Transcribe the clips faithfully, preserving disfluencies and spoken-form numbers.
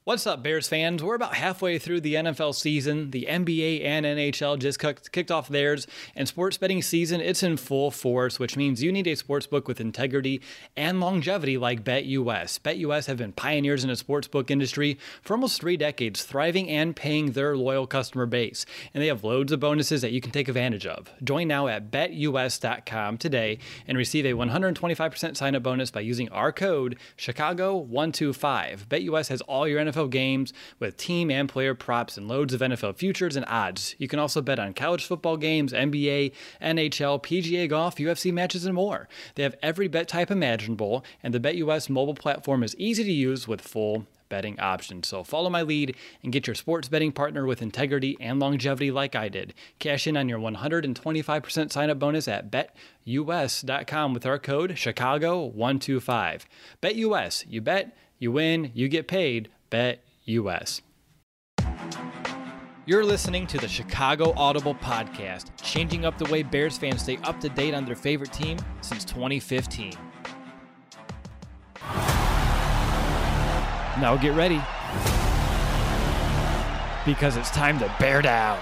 What's up, Bears fans? We're about halfway through the N F L season. The N B A and N H L just kicked off theirs, and sports betting season, it's in full force, which means you need a sportsbook with integrity and longevity like BetUS. BetUS have been pioneers in the sportsbook industry for almost three decades, thriving and paying their loyal customer base. And they have loads of bonuses that you can take advantage of. Join now at bet U S dot com today and receive a one hundred twenty-five percent sign-up bonus by using our code Chicago one two five. BetUS has all your N F L games with team and player props and loads of N F L futures and odds. You can also bet on college football games, N B A, N H L, P G A golf, U F C matches, and more. They have every bet type imaginable, and the BetUS mobile platform is easy to use with full betting options. So follow my lead and get your sports betting partner with integrity and longevity like I did. Cash in on your one hundred twenty-five percent sign-up bonus at bet U S dot com with our code Chicago one two five. BetUS, you bet, you win, you get paid. BetUS. You're listening to the Chicago Audible Podcast, changing up the way Bears fans stay up to date on their favorite team since twenty fifteen. Now get ready, because it's time to bear down.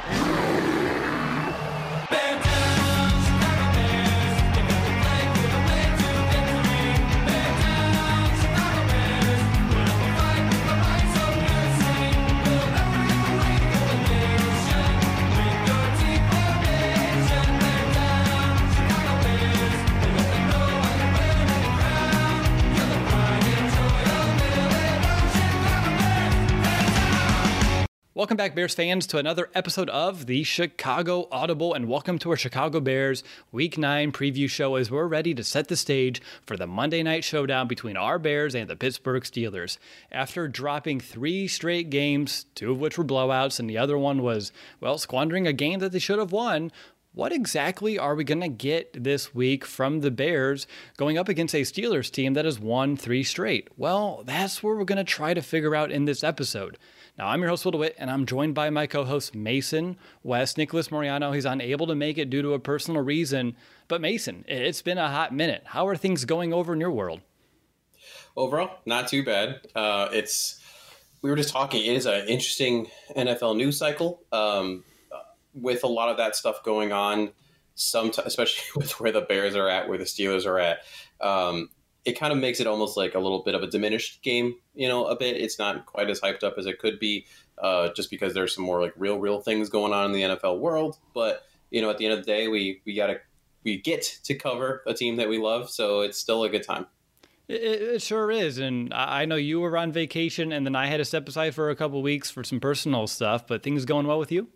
Welcome back, Bears fans, to another episode of the Chicago Audible, and welcome to our Chicago Bears Week nine preview show as we're ready to set the stage for the Monday night showdown between our Bears and the Pittsburgh Steelers. After dropping three straight games, two of which were blowouts, and the other one was, well, squandering a game that they should have won, what exactly are we going to get this week from the Bears going up against a Steelers team that has won three straight? Well, that's what we're going to try to figure out in this episode. Now, I'm your host, Will DeWitt, and I'm joined by my co-host, Mason West. Nicholas Moriano, he's unable to make it due to a personal reason. But Mason, it's been a hot minute. How are things going over in your world? Overall, not too bad. Uh, it's we were just talking. It is an interesting N F L news cycle um, with a lot of that stuff going on, sometimes, especially with where the Bears are at, where the Steelers are at. Um, it kind of makes it almost like a little bit of a diminished game, you know, a bit. It's not quite as hyped up as it could be uh, just because there's some more like real, real things going on in the N F L world. But, you know, at the end of the day, we, we got to, we get to cover a team that we love. So it's still a good time. It, it sure is. And I know you were on vacation and then I had to step aside for a couple of weeks for some personal stuff, but things going well with you?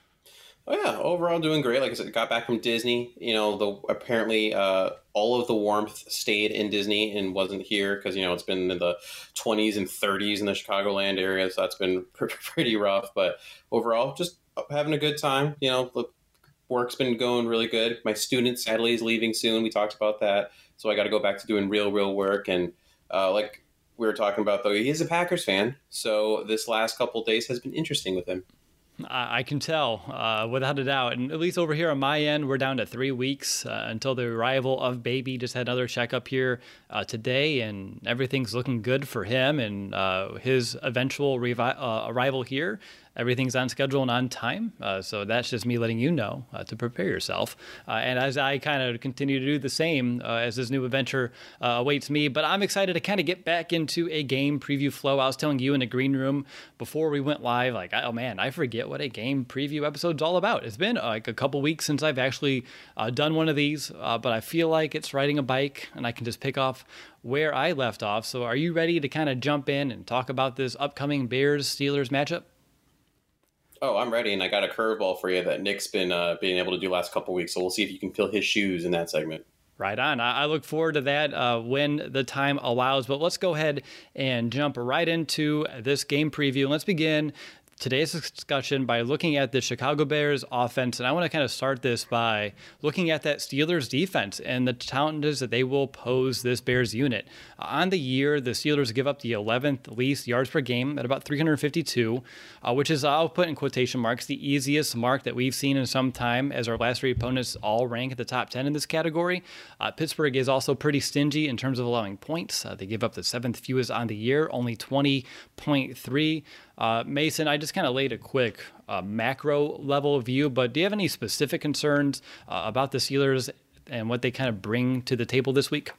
Oh yeah, overall doing great. Like I said, got back from Disney. You know, the apparently uh, all of the warmth stayed in Disney and wasn't here because, you know, it's been in the twenties and thirties in the Chicagoland area, so that's been pretty rough. But overall, just having a good time. You know, the work's been going really good. My student, sadly, is leaving soon. We talked about that, so I got to go back to doing real, real work. And uh, like we were talking about, though, he is a Packers fan, so this last couple of days has been interesting with him. I can tell, uh, without a doubt. And at least over here on my end, we're down to three weeks uh, until the arrival of baby. Just had another checkup here uh, today, and everything's looking good for him and uh, his eventual revi- uh, arrival here. Everything's on schedule and on time. Uh, so that's just me letting you know uh, to prepare yourself. Uh, and as I kind of continue to do the same uh, as this new adventure uh, awaits me, but I'm excited to kind of get back into a game preview flow. I was telling you in the green room before we went live, like, oh man, I forget what a game preview episode's all about. It's been uh, like a couple weeks since I've actually uh, done one of these, uh, but I feel like it's riding a bike and I can just pick off where I left off. So are you ready to kind of jump in and talk about this upcoming Bears-Steelers matchup? Oh, I'm ready, and I got a curveball for you that Nick's been uh, being able to do last couple weeks, so we'll see if you can fill his shoes in that segment. Right on. I look forward to that uh, when the time allows, but let's go ahead and jump right into this game preview. Let's begin today's discussion by looking at the Chicago Bears offense. And I want to kind of start this by looking at that Steelers defense and the challenges that they will pose this Bears unit. Uh, on the year, the Steelers give up the eleventh least yards per game at about three hundred fifty-two, uh, which is, I'll put in quotation marks, the easiest mark that we've seen in some time, as our last three opponents all rank at the top ten in this category. Uh, Pittsburgh is also pretty stingy in terms of allowing points. Uh, they give up the seventh fewest on the year, only twenty point three. Uh, Mason, I just kind of laid a quick uh, macro level view, but do you have any specific concerns uh, about the Steelers and what they kind of bring to the table this week?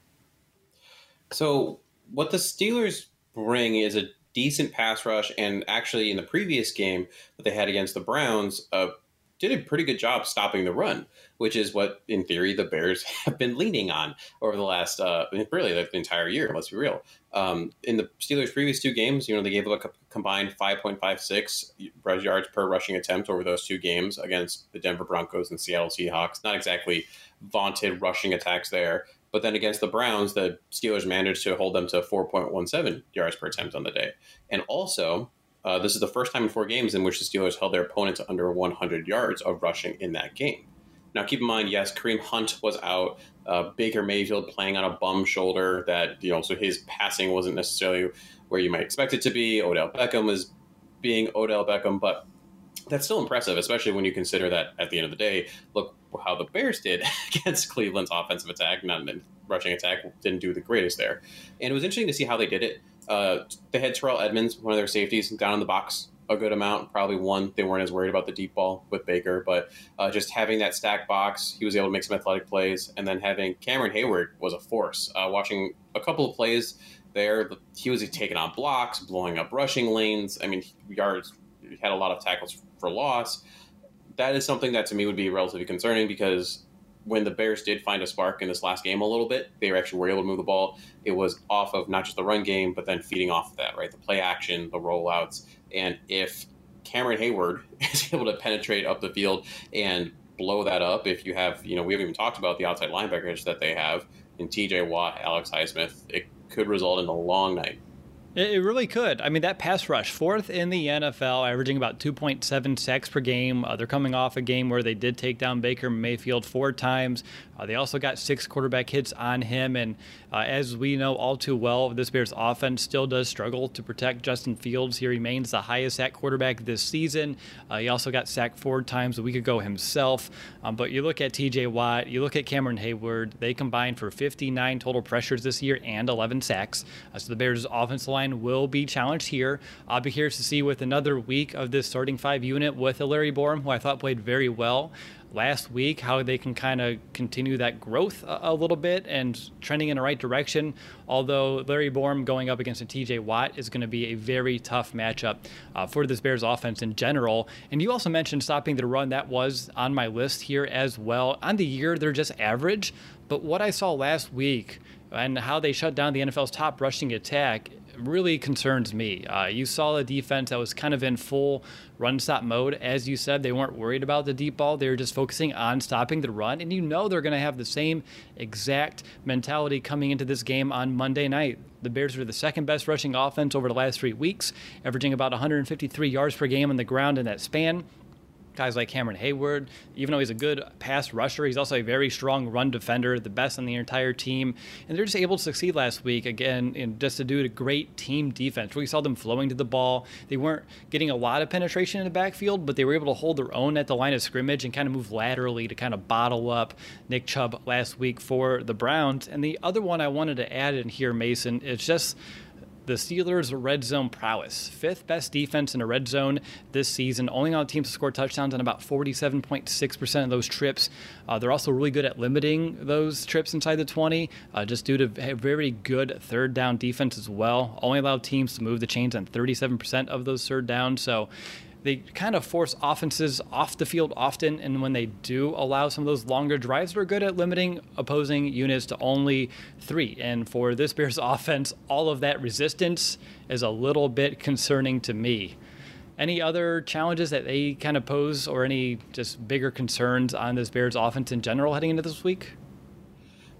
So what the Steelers bring is a decent pass rush, and actually in the previous game that they had against the Browns, uh, did a pretty good job stopping the run, which is what, in theory, the Bears have been leaning on over the last, uh, really, the entire year, let's be real. Um, in the Steelers' previous two games, you know, they gave up a combined five point five six yards per rushing attempt over those two games against the Denver Broncos and Seattle Seahawks. Not exactly vaunted rushing attacks there. But then against the Browns, the Steelers managed to hold them to four point one seven yards per attempt on the day. And also, Uh, this is the first time in four games in which the Steelers held their opponent to under one hundred yards of rushing in that game. Now, keep in mind, yes, Kareem Hunt was out. Uh, Baker Mayfield playing on a bum shoulder that, you know, so his passing wasn't necessarily where you might expect it to be. Odell Beckham was being Odell Beckham, but that's still impressive, especially when you consider that at the end of the day, look how the Bears did against Cleveland's offensive attack. Not rushing attack didn't do the greatest there. And it was interesting to see how they did it. Uh, they had Terrell Edmonds, one of their safeties, down in the box a good amount, probably one. They weren't as worried about the deep ball with Baker, but uh, just having that stack box, he was able to make some athletic plays. And then having Cameron Hayward was a force. Uh, watching a couple of plays there, he was taking on blocks, blowing up rushing lanes. I mean, yards, he had a lot of tackles for loss. That is something that to me would be relatively concerning, because when the Bears did find a spark in this last game a little bit, they were actually were able to move the ball. It was off of not just the run game, but then feeding off of that, right? The play action, the rollouts. And if Cameron Hayward is able to penetrate up the field and blow that up, if you have, you know, we haven't even talked about the outside linebackers that they have in T J Watt, Alex Highsmith, it could result in a long night. It really could. I mean, that pass rush, fourth in the N F L, averaging about two point seven sacks per game. Uh, they're coming off a game where they did take down Baker Mayfield four times. Uh, they also got six quarterback hits on him. And uh, as we know all too well, this Bears offense still does struggle to protect Justin Fields. He remains the highest sack quarterback this season. Uh, he also got sacked four times a week ago himself. Um, but you look at T J Watt, you look at Cameron Hayward, they combined for fifty-nine total pressures this year and eleven sacks. Uh, so the Bears' offensive line will be challenged here. I'll be curious to see with another week of this starting five unit with Larry Borom, who I thought played very well last week, how they can kind of continue that growth a, a little bit and trending in the right direction. Although Larry Borom going up against a T J Watt is going to be a very tough matchup uh, for this Bears offense in general. And you also mentioned stopping the run. That was on my list here as well. On the year, they're just average. But what I saw last week and how they shut down the N F L's top rushing attack really concerns me. Uh, you saw a defense that was kind of in full run-stop mode. As you said, they weren't worried about the deep ball. They were just focusing on stopping the run. And you know they're going to have the same exact mentality coming into this game on Monday night. The Bears are the second best rushing offense over the last three weeks, averaging about one hundred fifty-three yards per game on the ground in that span. Guys like Cameron Hayward, even though he's a good pass rusher, he's also a very strong run defender, the best on the entire team. And they're just able to succeed last week, again, in just to do a great team defense. We saw them flowing to the ball. They weren't getting a lot of penetration in the backfield, but they were able to hold their own at the line of scrimmage and kind of move laterally to kind of bottle up Nick Chubb last week for the Browns. And the other one I wanted to add in here, Mason, is just the Steelers' red zone prowess. Fifth best defense in the red zone this season, only on teams to score touchdowns on about forty-seven point six percent of those trips. Uh, they're also really good at limiting those trips inside the twenty, uh, just due to a very good third down defense as well. Only allowed teams to move the chains on thirty-seven percent of those third downs. So they kind of force offenses off the field often, and when they do allow some of those longer drives, they're good at limiting opposing units to only three. And for this Bears offense, all of that resistance is a little bit concerning to me. Any other challenges that they kind of pose, or any just bigger concerns on this Bears offense in general heading into this week?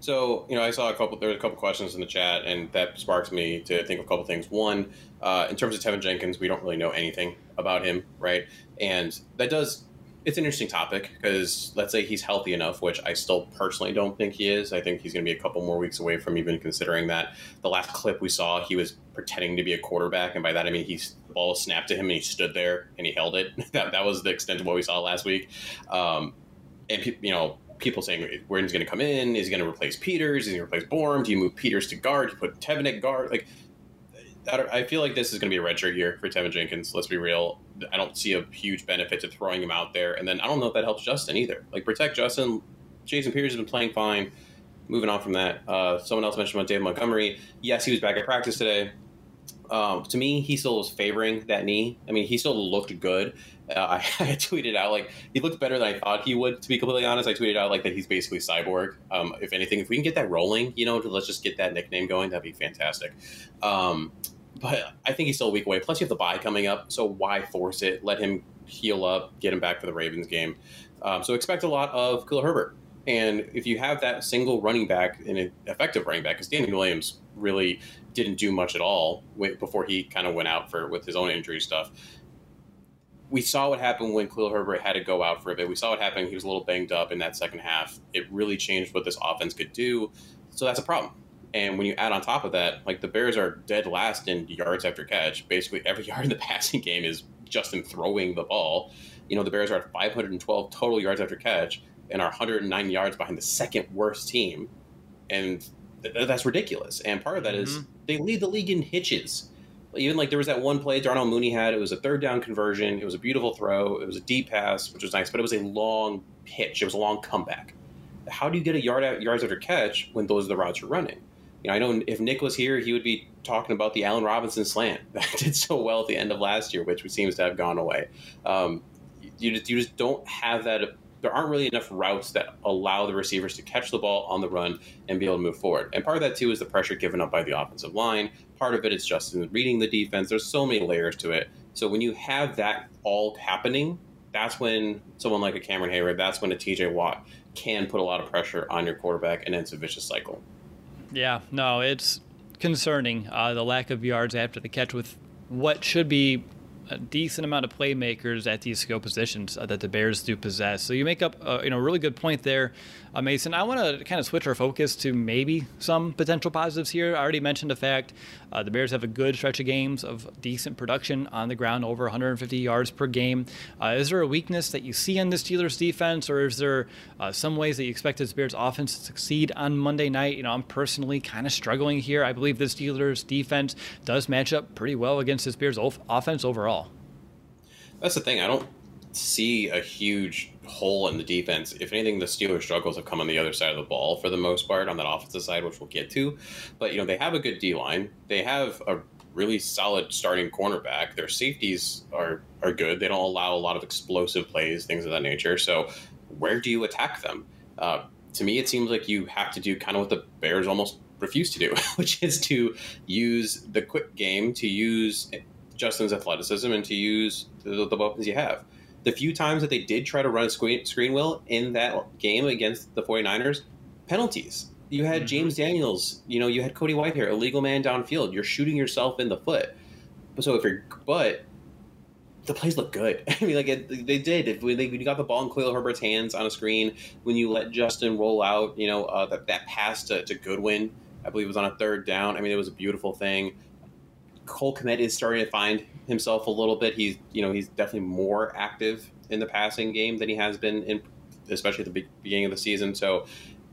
So, you know, I saw a couple, there were a couple questions in the chat, and that sparked me to think of a couple things. One, uh, in terms of Tevin Jenkins, we don't really know anything about him, right? And that does, it's an interesting topic because let's say he's healthy enough, which I still personally don't think he is. I think he's going to be a couple more weeks away from even considering that. The last clip we saw, he was pretending to be a quarterback, and by that I mean he's, the ball was snapped to him and he stood there and he held it. that, that was the extent of what we saw last week. Um, and, you know, people saying where he's going to come in, is he going to replace Peters, is he going to replace Bourne, do you move Peters to guard, do you put Tevin at guard? Like, I feel like this is going to be a redshirt year for Tevin Jenkins. Let's be real. I don't see a huge benefit to throwing him out there. And then I don't know if that helps Justin either. Like, protect Justin. Jason Peters has been playing fine. Moving on from that, uh, someone else mentioned about David Montgomery. Yes, he was back at practice today. Um, to me, he still was favoring that knee. I mean, he still looked good. Uh, I, I tweeted out, like, he looked better than I thought he would, to be completely honest. I tweeted out, like, that he's basically Cyborg. Um, if anything, if we can get that rolling, you know, let's just get that nickname going, that'd be fantastic. Um, but I think he's still a week away. Plus, you have the bye coming up, so why force it? Let him heal up, get him back for the Ravens game. Um, so expect a lot of Khalil Herbert. And if you have that single running back, an effective running back, because Daniel Williams really didn't do much at all before he kind of went out for with his own injury stuff. We saw what happened when Khalil Herbert had to go out for a bit. We saw what happened. He was a little banged up in that second half. It really changed what this offense could do. So that's a problem. And when you add on top of that, like, the Bears are dead last in yards after catch. Basically every yard in the passing game is Justin throwing the ball. You know, the Bears are at five hundred twelve total yards after catch and are one hundred nine yards behind the second worst team. And th- that's ridiculous. And part of that mm-hmm. is they lead the league in hitches. Even like there was that one play Darnell Mooney had. It was a third down conversion. It was a beautiful throw. It was a deep pass, which was nice, but it was a long pitch. It was a long comeback. How do you get a yard out, yards after catch when those are the routes you're running? You know, I know if Nick was here, he would be talking about the Allen Robinson slant that did so well at the end of last year, which seems to have gone away. Um, you, just, you just don't have that. There aren't really enough routes that allow the receivers to catch the ball on the run and be able to move forward. And part of that, too, is the pressure given up by the offensive line. Part of it is Justin reading the defense. There's so many layers to it. So when you have that all happening, that's when someone like a Cameron Hayward, that's when a T J Watt can put a lot of pressure on your quarterback, and it's a vicious cycle. Yeah, no, it's concerning, uh, the lack of yards after the catch with what should be a decent amount of playmakers at these skill positions uh, that the Bears do possess. So you make up uh, you know, a really good point there, uh, Mason. I want to kind of switch our focus to maybe some potential positives here. I already mentioned the fact uh, the Bears have a good stretch of games of decent production on the ground, over one hundred fifty yards per game. Uh, is there a weakness that you see in the Steelers defense, or is there uh, some ways that you expect this Bears offense to succeed on Monday night? You know, I'm personally kind of struggling here. I believe the Steelers defense does match up pretty well against this Bears offense overall. That's the thing. I don't see a huge hole in the defense. If anything, the Steelers' struggles have come on the other side of the ball for the most part, on that offensive side, which we'll get to. But, you know, they have a good D-line. They have a really solid starting cornerback. Their safeties are, are good. They don't allow a lot of explosive plays, things of that nature. So where do you attack them? Uh, to me, it seems like you have to do kind of what the Bears almost refuse to do, which is to use the quick game, to use Justin's athleticism, and to use the, the weapons you have. The few times that they did try to run a screen, screen wheel in that game against the 49ers, penalties. You had mm-hmm. James Daniels, you know, you had Cody Whitehair, illegal man downfield. You're shooting yourself in the foot. So if you're, but the plays look good. I mean, like it, they did. If when, they, when you got the ball in Khalil Herbert's hands on a screen, when you let Justin roll out, you know, uh, that, that pass to, to Goodwin, I believe it was on a third down. I mean, it was a beautiful thing. Cole Kmet is starting to find himself a little bit. He's, you know, he's definitely more active in the passing game than he has been in, especially at the beginning of the season. So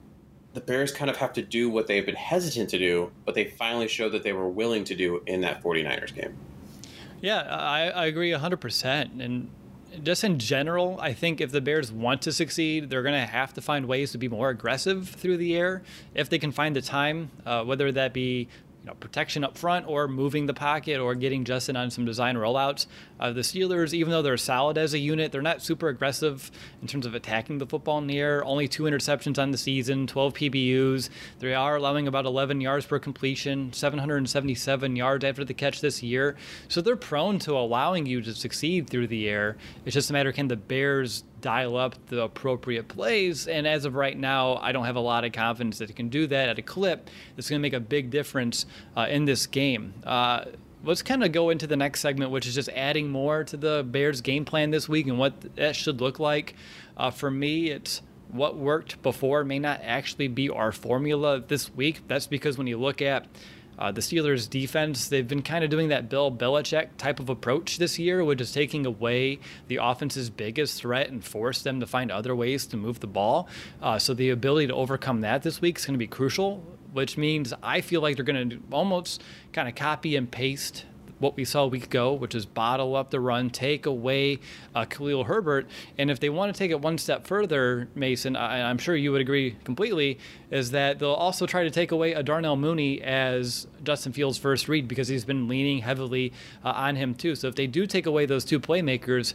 the Bears kind of have to do what they've been hesitant to do, but they finally showed that they were willing to do in that 49ers game. Yeah, I, I agree one hundred percent. And just in general, I think if the Bears want to succeed, they're going to have to find ways to be more aggressive through the air if they can find the time, uh, whether that be you know, protection up front or moving the pocket or getting Justin on some design rollouts. Uh, the Steelers, even though they're solid as a unit, they're not super aggressive in terms of attacking the football in the air. Only two interceptions on the season, twelve P B Us. They are allowing about eleven yards per completion, seven hundred seventy-seven yards after the catch this year. So they're prone to allowing you to succeed through the air. It's just a matter, can the Bears dial up the appropriate plays. And as of right now, I don't have a lot of confidence that he can do that at a clip that's going to make a big difference uh, in this game. Uh, let's kind of go into the next segment, which is just adding more to the Bears game plan this week and what that should look like. Uh, for me, it's what worked before may not actually be our formula this week. That's because when you look at Uh, the Steelers' defense, they've been kind of doing that Bill Belichick type of approach this year, which is taking away the offense's biggest threat and force them to find other ways to move the ball. Uh, so the ability to overcome that this week is going to be crucial, which means I feel like they're going to almost kind of copy and paste what we saw a week ago, which is bottle up the run, take away uh, Khalil Herbert. And if they want to take it one step further, Mason, I, I'm sure you would agree completely, is that they'll also try to take away a Darnell Mooney as Justin Fields' first read because he's been leaning heavily uh, on him too. So if they do take away those two playmakers,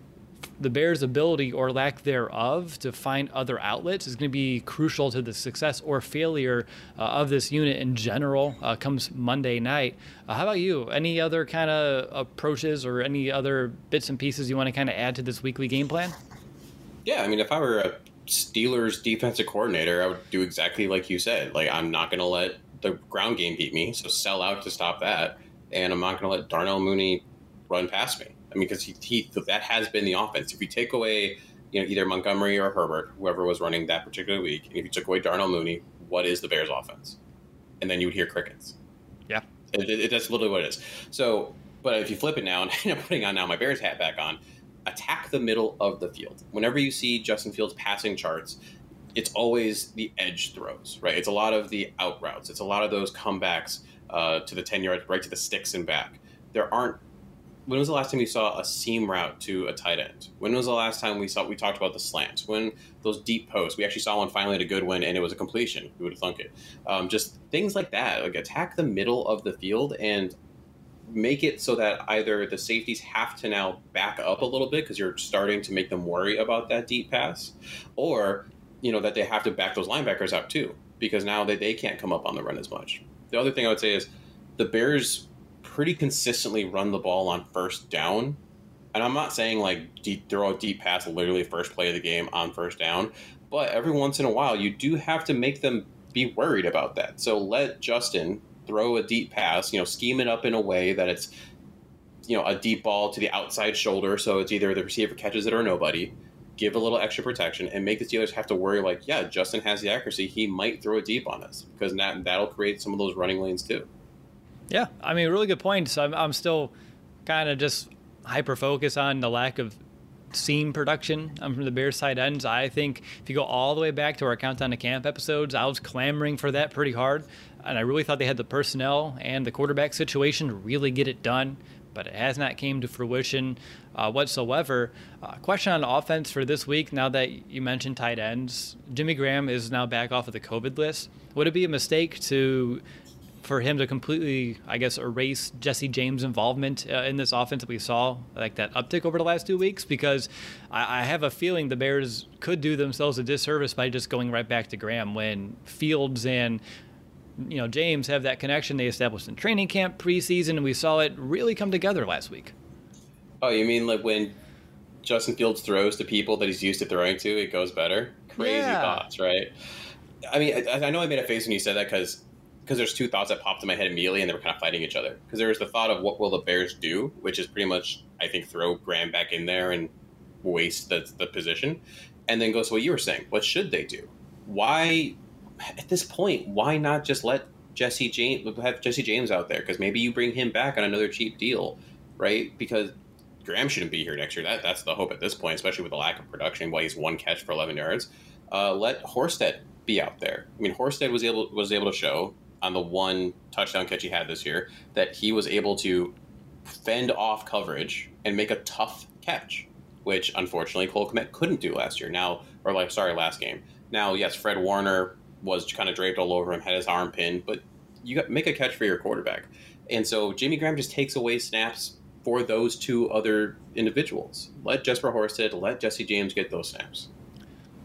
the Bears' ability or lack thereof to find other outlets is going to be crucial to the success or failure uh, of this unit in general uh, comes Monday night. Uh, how about you? Any other kind of approaches or any other bits and pieces you want to kind of add to this weekly game plan? Yeah, I mean, if I were a Steelers defensive coordinator, I would do exactly like you said. Like, I'm not going to let the ground game beat me, so sell out to stop that. And I'm not going to let Darnell Mooney run past me. I mean, because he, he that has been the offense. If you take away, you know, either Montgomery or Herbert, whoever was running that particular week, and if you took away Darnell Mooney, what is the Bears' offense? And then you would hear crickets. Yeah, it, it, that's literally what it is. So, but if you flip it now, and I'm putting on now my Bears hat back on, attack the middle of the field. Whenever you see Justin Fields passing charts, it's always the edge throws, right? It's a lot of the out routes. It's a lot of those comebacks uh, to the ten yards, right to the sticks and back. There aren't. When was the last time you saw a seam route to a tight end? When was the last time we saw we talked about the slants? When those deep posts? We actually saw one finally at a good one, and it was a completion. Who would have thunk it? Um, just things like that. Like attack the middle of the field and make it so that either the safeties have to now back up a little bit because you're starting to make them worry about that deep pass, or you know that they have to back those linebackers up too because now they, they can't come up on the run as much. The other thing I would say is the Bears pretty consistently run the ball on first down. And I'm not saying like deep, throw a deep pass literally first play of the game on first down, but every once in a while you do have to make them be worried about that. So let Justin throw a deep pass, you know, scheme it up in a way that it's, you know, a deep ball to the outside shoulder. So it's either the receiver catches it or nobody. Give a little extra protection and make the Steelers have to worry like, yeah, Justin has the accuracy. He might throw it deep on us because that, that'll create some of those running lanes too. Yeah, I mean, really good points. I'm, I'm still kind of just hyper-focused on the lack of seam production um, from the Bears side ends. I think if you go all the way back to our Countdown to Camp episodes, I was clamoring for that pretty hard, and I really thought they had the personnel and the quarterback situation to really get it done, but it has not came to fruition uh, whatsoever. Uh, question on offense for this week, now that you mentioned tight ends. Jimmy Graham is now back off of the COVID list. Would it be a mistake to... for him to completely, I guess, erase Jesse James' involvement uh, in this offense that we saw, like that uptick over the last two weeks? Because I, I have a feeling the Bears could do themselves a disservice by just going right back to Graham when Fields and, you know, James have that connection they established in training camp preseason, and we saw it really come together last week. Oh, you mean like when Justin Fields throws to people that he's used to throwing to, it goes better? Crazy yeah. thoughts, right? I mean, I, I know I made a face when you said that because because there's two thoughts that popped in my head immediately, and they were kind of fighting each other. Because there was the thought of what will the Bears do, which is pretty much, I think, throw Graham back in there and waste the, the position. And then goes to what you were saying. What should they do? Why, at this point, why not just let Jesse James, have Jesse James out there? Because maybe you bring him back on another cheap deal, right? Because Graham shouldn't be here next year. That, that's the hope at this point, especially with the lack of production, while he's one catch for eleven yards. Uh, let Horsted be out there. I mean, Horsted was able was able to show on the one touchdown catch he had this year that he was able to fend off coverage and make a tough catch, which unfortunately Cole Kmet couldn't do last year. Now, or like, sorry, last game. Now, yes, Fred Warner was kind of draped all over him, had his arm pinned, but you got make a catch for your quarterback. And so Jimmy Graham just takes away snaps for those two other individuals. Let Jesper Horsted, let Jesse James get those snaps.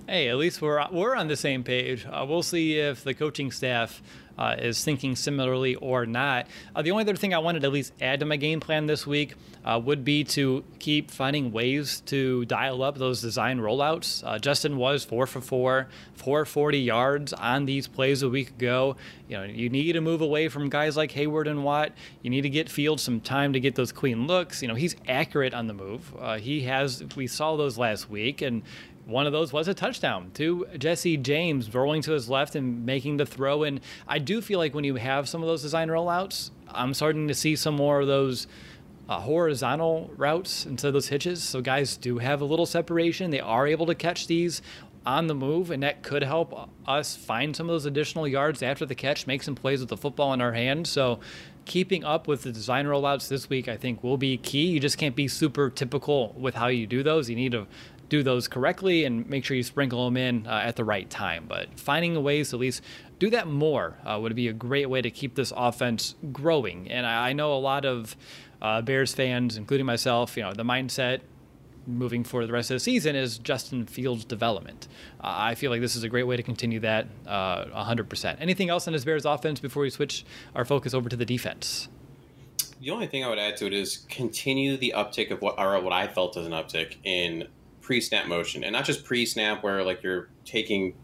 Hey, at least we're we're on the same page. Uh, we'll see if the coaching staff uh, is thinking similarly or not. Uh, the only other thing I wanted to at least add to my game plan this week uh, would be to keep finding ways to dial up those design rollouts. Uh, Justin was four for four, four forty yards on these plays a week ago. You know, you need to move away from guys like Hayward and Watt. You need to get Fields some time to get those clean looks. You know, he's accurate on the move. Uh, he has. We saw those last week, and one of those was a touchdown to Jesse James, rolling to his left and making the throw. And I do feel like when you have some of those design rollouts, I'm starting to see some more of those uh, horizontal routes instead of those hitches. So guys do have a little separation. They are able to catch these on the move, and that could help us find some of those additional yards after the catch, make some plays with the football in our hand. So keeping up with the design rollouts this week, I think, will be key. You just can't be super typical with how you do those. You need to do those correctly and make sure you sprinkle them in uh, at the right time. But finding ways to at least do that more uh, would be a great way to keep this offense growing. And I, I know a lot of uh, Bears fans, including myself, you know, the mindset moving for the rest of the season is Justin Fields' development. Uh, I feel like this is a great way to continue that uh, one hundred percent. Anything else on this Bears offense before we switch our focus over to the defense? The only thing I would add to it is continue the uptick of what, or what I felt as an uptick in pre-snap motion, and not just pre-snap where like you're taking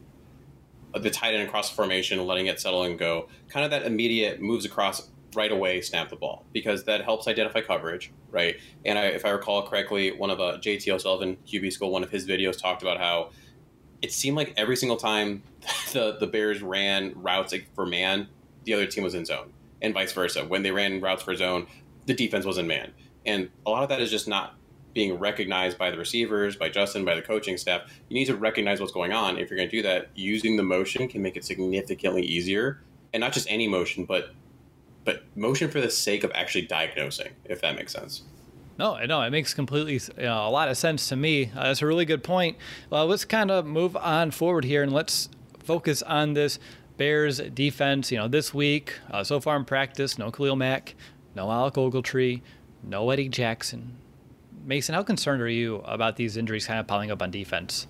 the tight end across the formation and letting it settle and go. Kind of that immediate moves across right away, snap the ball, because that helps identify coverage, right? And I, if I recall correctly, one of uh, J T O'Sullivan, Q B School, one of his videos talked about how it seemed like every single time the the Bears ran routes for man, the other team was in zone, and vice versa. When they ran routes for zone, the defense was in man, and a lot of that is just not being recognized by the receivers, by Justin, by the coaching staff. You need to recognize what's going on. If you're going to do that, using the motion can make it significantly easier. And not just any motion, but but motion for the sake of actually diagnosing, if that makes sense. No, no, it makes completely you know, a lot of sense to me. Uh, that's a really good point. Well, let's kind of move on forward here and let's focus on this Bears defense. You know, this week, uh, so far in practice, no Khalil Mack, no Alec Ogletree, no Eddie Jackson. Mason, how concerned are you about these injuries kind of piling up on defense?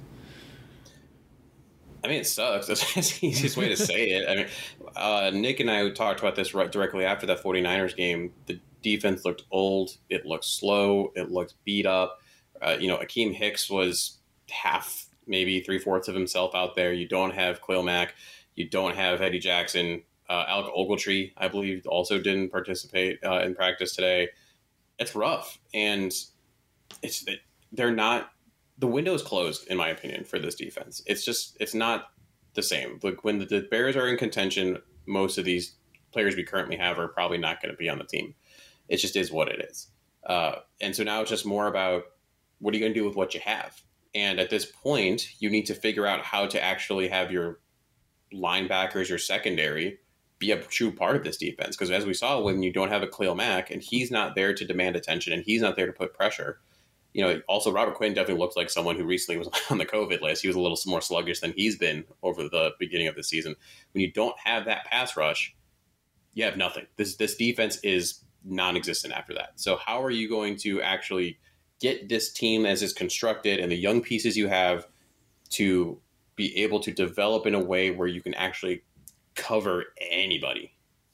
I mean, it sucks. That's the easiest way to say it. I mean, uh, Nick and I talked about this right directly after that 49ers game. The defense looked old. It looked slow. It looked beat up. Uh, you know, Akeem Hicks was half, maybe three-fourths of himself out there. You don't have Khalil Mack. You don't have Eddie Jackson. Uh, Alec Ogletree, I believe, also didn't participate uh, in practice today. It's rough. And it's they're not the window is closed, in my opinion, for this defense. It's just it's not the same. Like when the, the Bears are in contention, most of these players we currently have are probably not going to be on the team. It just is what it is. Uh, and so now it's just more about what are you going to do with what you have? And at this point, you need to figure out how to actually have your linebackers, your secondary, be a true part of this defense. Because as we saw, when you don't have a Khalil Mack and he's not there to demand attention and he's not there to put pressure, you know, also Robert Quinn definitely looks like someone who recently was on the COVID list. He was a little more sluggish than he's been over the beginning of the season. When you don't have that pass rush, you have nothing. This this defense is non-existent after that. So how are you going to actually get this team as is constructed and the young pieces you have to be able to develop in a way where you can actually cover anybody?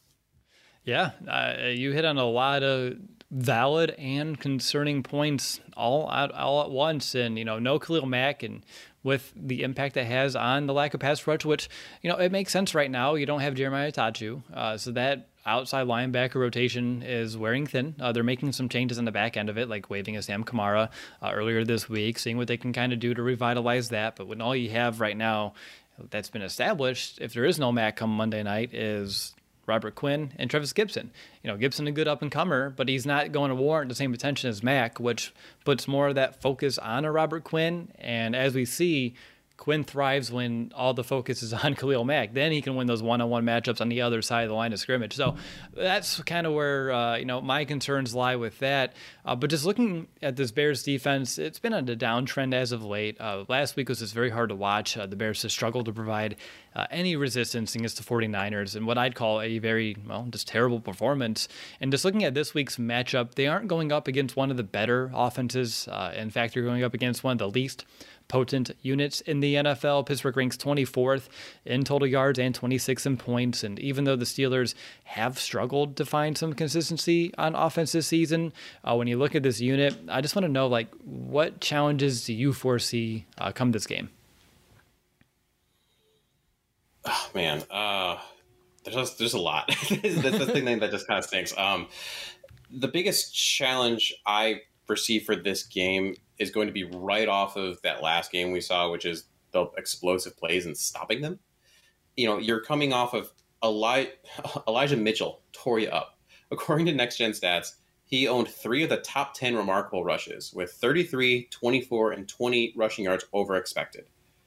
Yeah, uh, you hit on a lot of valid and concerning points all at, all at once. And, you know, no Khalil Mack, and with the impact that has on the lack of pass rush, which, you know, it makes sense right now. You don't have Jeremiah Tachu. Uh, so that outside linebacker rotation is wearing thin. Uh, they're making some changes on the back end of it, like waiving a Sam Kamara uh, earlier this week, seeing what they can kind of do to revitalize that. But when all you have right now that's been established, if there is no Mack come Monday night, is Robert Quinn and Travis Gibson. You know, Gibson a good up-and-comer, but he's not going to warrant the same attention as Mack, which puts more of that focus on a Robert Quinn. And as we see, Quinn thrives when all the focus is on Khalil Mack. Then he can win those one-on-one matchups on the other side of the line of scrimmage. So that's kind of where, uh, you know, my concerns lie with that. Uh, but just looking at this Bears defense, it's been on a downtrend as of late. Uh, last week was just very hard to watch. Uh, the Bears have struggled to provide uh, any resistance against the 49ers and what I'd call a very, well, just terrible performance. And just looking at this week's matchup, they aren't going up against one of the better offenses. Uh, in fact, they're going up against one of the least potent units in the N F L. Pittsburgh ranks twenty-fourth in total yards and twenty-sixth in points. And even though the Steelers have struggled to find some consistency on offense this season, uh, when you look at this unit, I just want to know, like, what challenges do you foresee uh, come this game? Oh, man, uh, there's just, there's a lot. That's the thing that just kind of stinks. Um, the biggest challenge I foresee for this game is going to be right off of that last game we saw, which is the explosive plays and stopping them. You know, you're coming off of Eli- Elijah Mitchell tore you up. According to Next Gen Stats, he owned three of the top ten remarkable rushes with thirty-three, twenty-four, and twenty rushing yards over expected.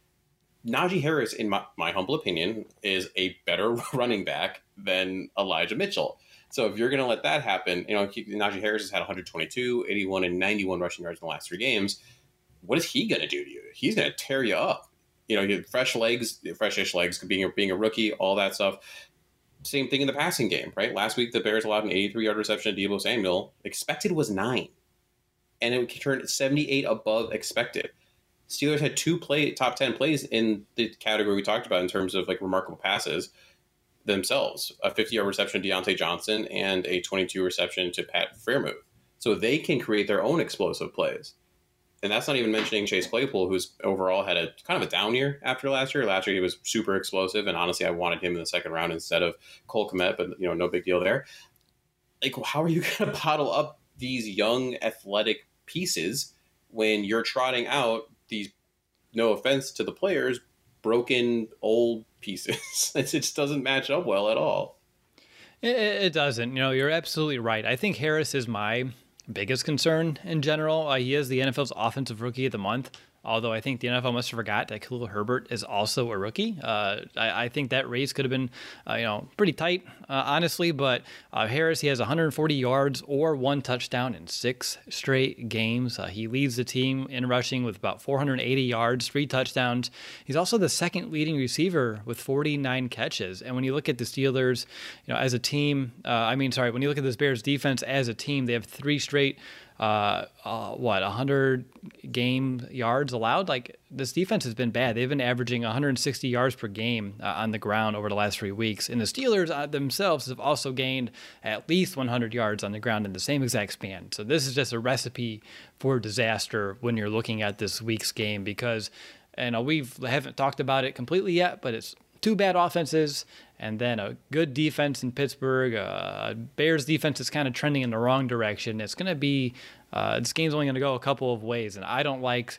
Najee Harris, in my, my humble opinion, is a better running back than Elijah Mitchell. So if you're going to let that happen, you know, Najee Harris has had one twenty-two, eighty-one, and ninety-one rushing yards in the last three games. What is he going to do to you? He's going to tear you up. You know, you have fresh legs, fresh-ish legs, being a, being a rookie, all that stuff. Same thing in the passing game, right? Last week, the Bears allowed an eighty-three-yard reception to Deebo Samuel. Expected was nine. And it turned seventy-eight above expected. Steelers had two play top ten plays in the category we talked about in terms of, like, remarkable passes themselves, a fifty-yard reception to Deontay Johnson and a twenty-two reception to Pat Freiermuth. So they can create their own explosive plays. And that's not even mentioning Chase Claypool, who's overall had a kind of a down year after last year. Last year he was super explosive, and honestly, I wanted him in the second round instead of Cole Kmet, but, you know, no big deal there. Like, how are you going to bottle up these young athletic pieces when you're trotting out these, no offense to the players, broken old pieces? It just doesn't match up well at all. It, it doesn't. You know, you're absolutely right. I think Harris is my biggest concern in general. Uh, he is the N F L's Offensive Rookie of the Month. Although I think the N F L must have forgot that Khalil Herbert is also a rookie. Uh, I, I think that race could have been, uh, you know, pretty tight, uh, honestly. But uh, Harris, he has one hundred forty yards or one touchdown in six straight games. Uh, he leads the team in rushing with about four hundred eighty yards, three touchdowns. He's also the second leading receiver with forty-nine catches. And when you look at the Steelers, you know, as a team, uh, I mean, sorry, when you look at this Bears defense as a team, they have three straight Uh, uh, what, one hundred game yards allowed? Like, this defense has been bad. They've been averaging one hundred sixty yards per game uh, on the ground over the last three weeks. And the Steelers uh, themselves have also gained at least one hundred yards on the ground in the same exact span. So this is just a recipe for disaster when you're looking at this week's game, because, and uh, we haven't talked about it completely yet, but it's two bad offenses and then a good defense in Pittsburgh. Uh, Bears defense is kind of trending in the wrong direction. It's going to be, uh, this game's only going to go a couple of ways. And I don't like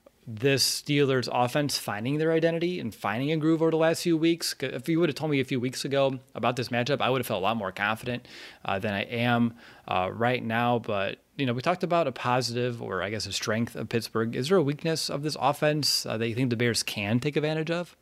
this Steelers offense finding their identity and finding a groove over the last few weeks. If you would have told me a few weeks ago about this matchup, I would have felt a lot more confident uh, than I am uh, right now. But, you know, we talked about a positive, or I guess a strength of Pittsburgh. Is there a weakness of this offense uh, that you think the Bears can take advantage of?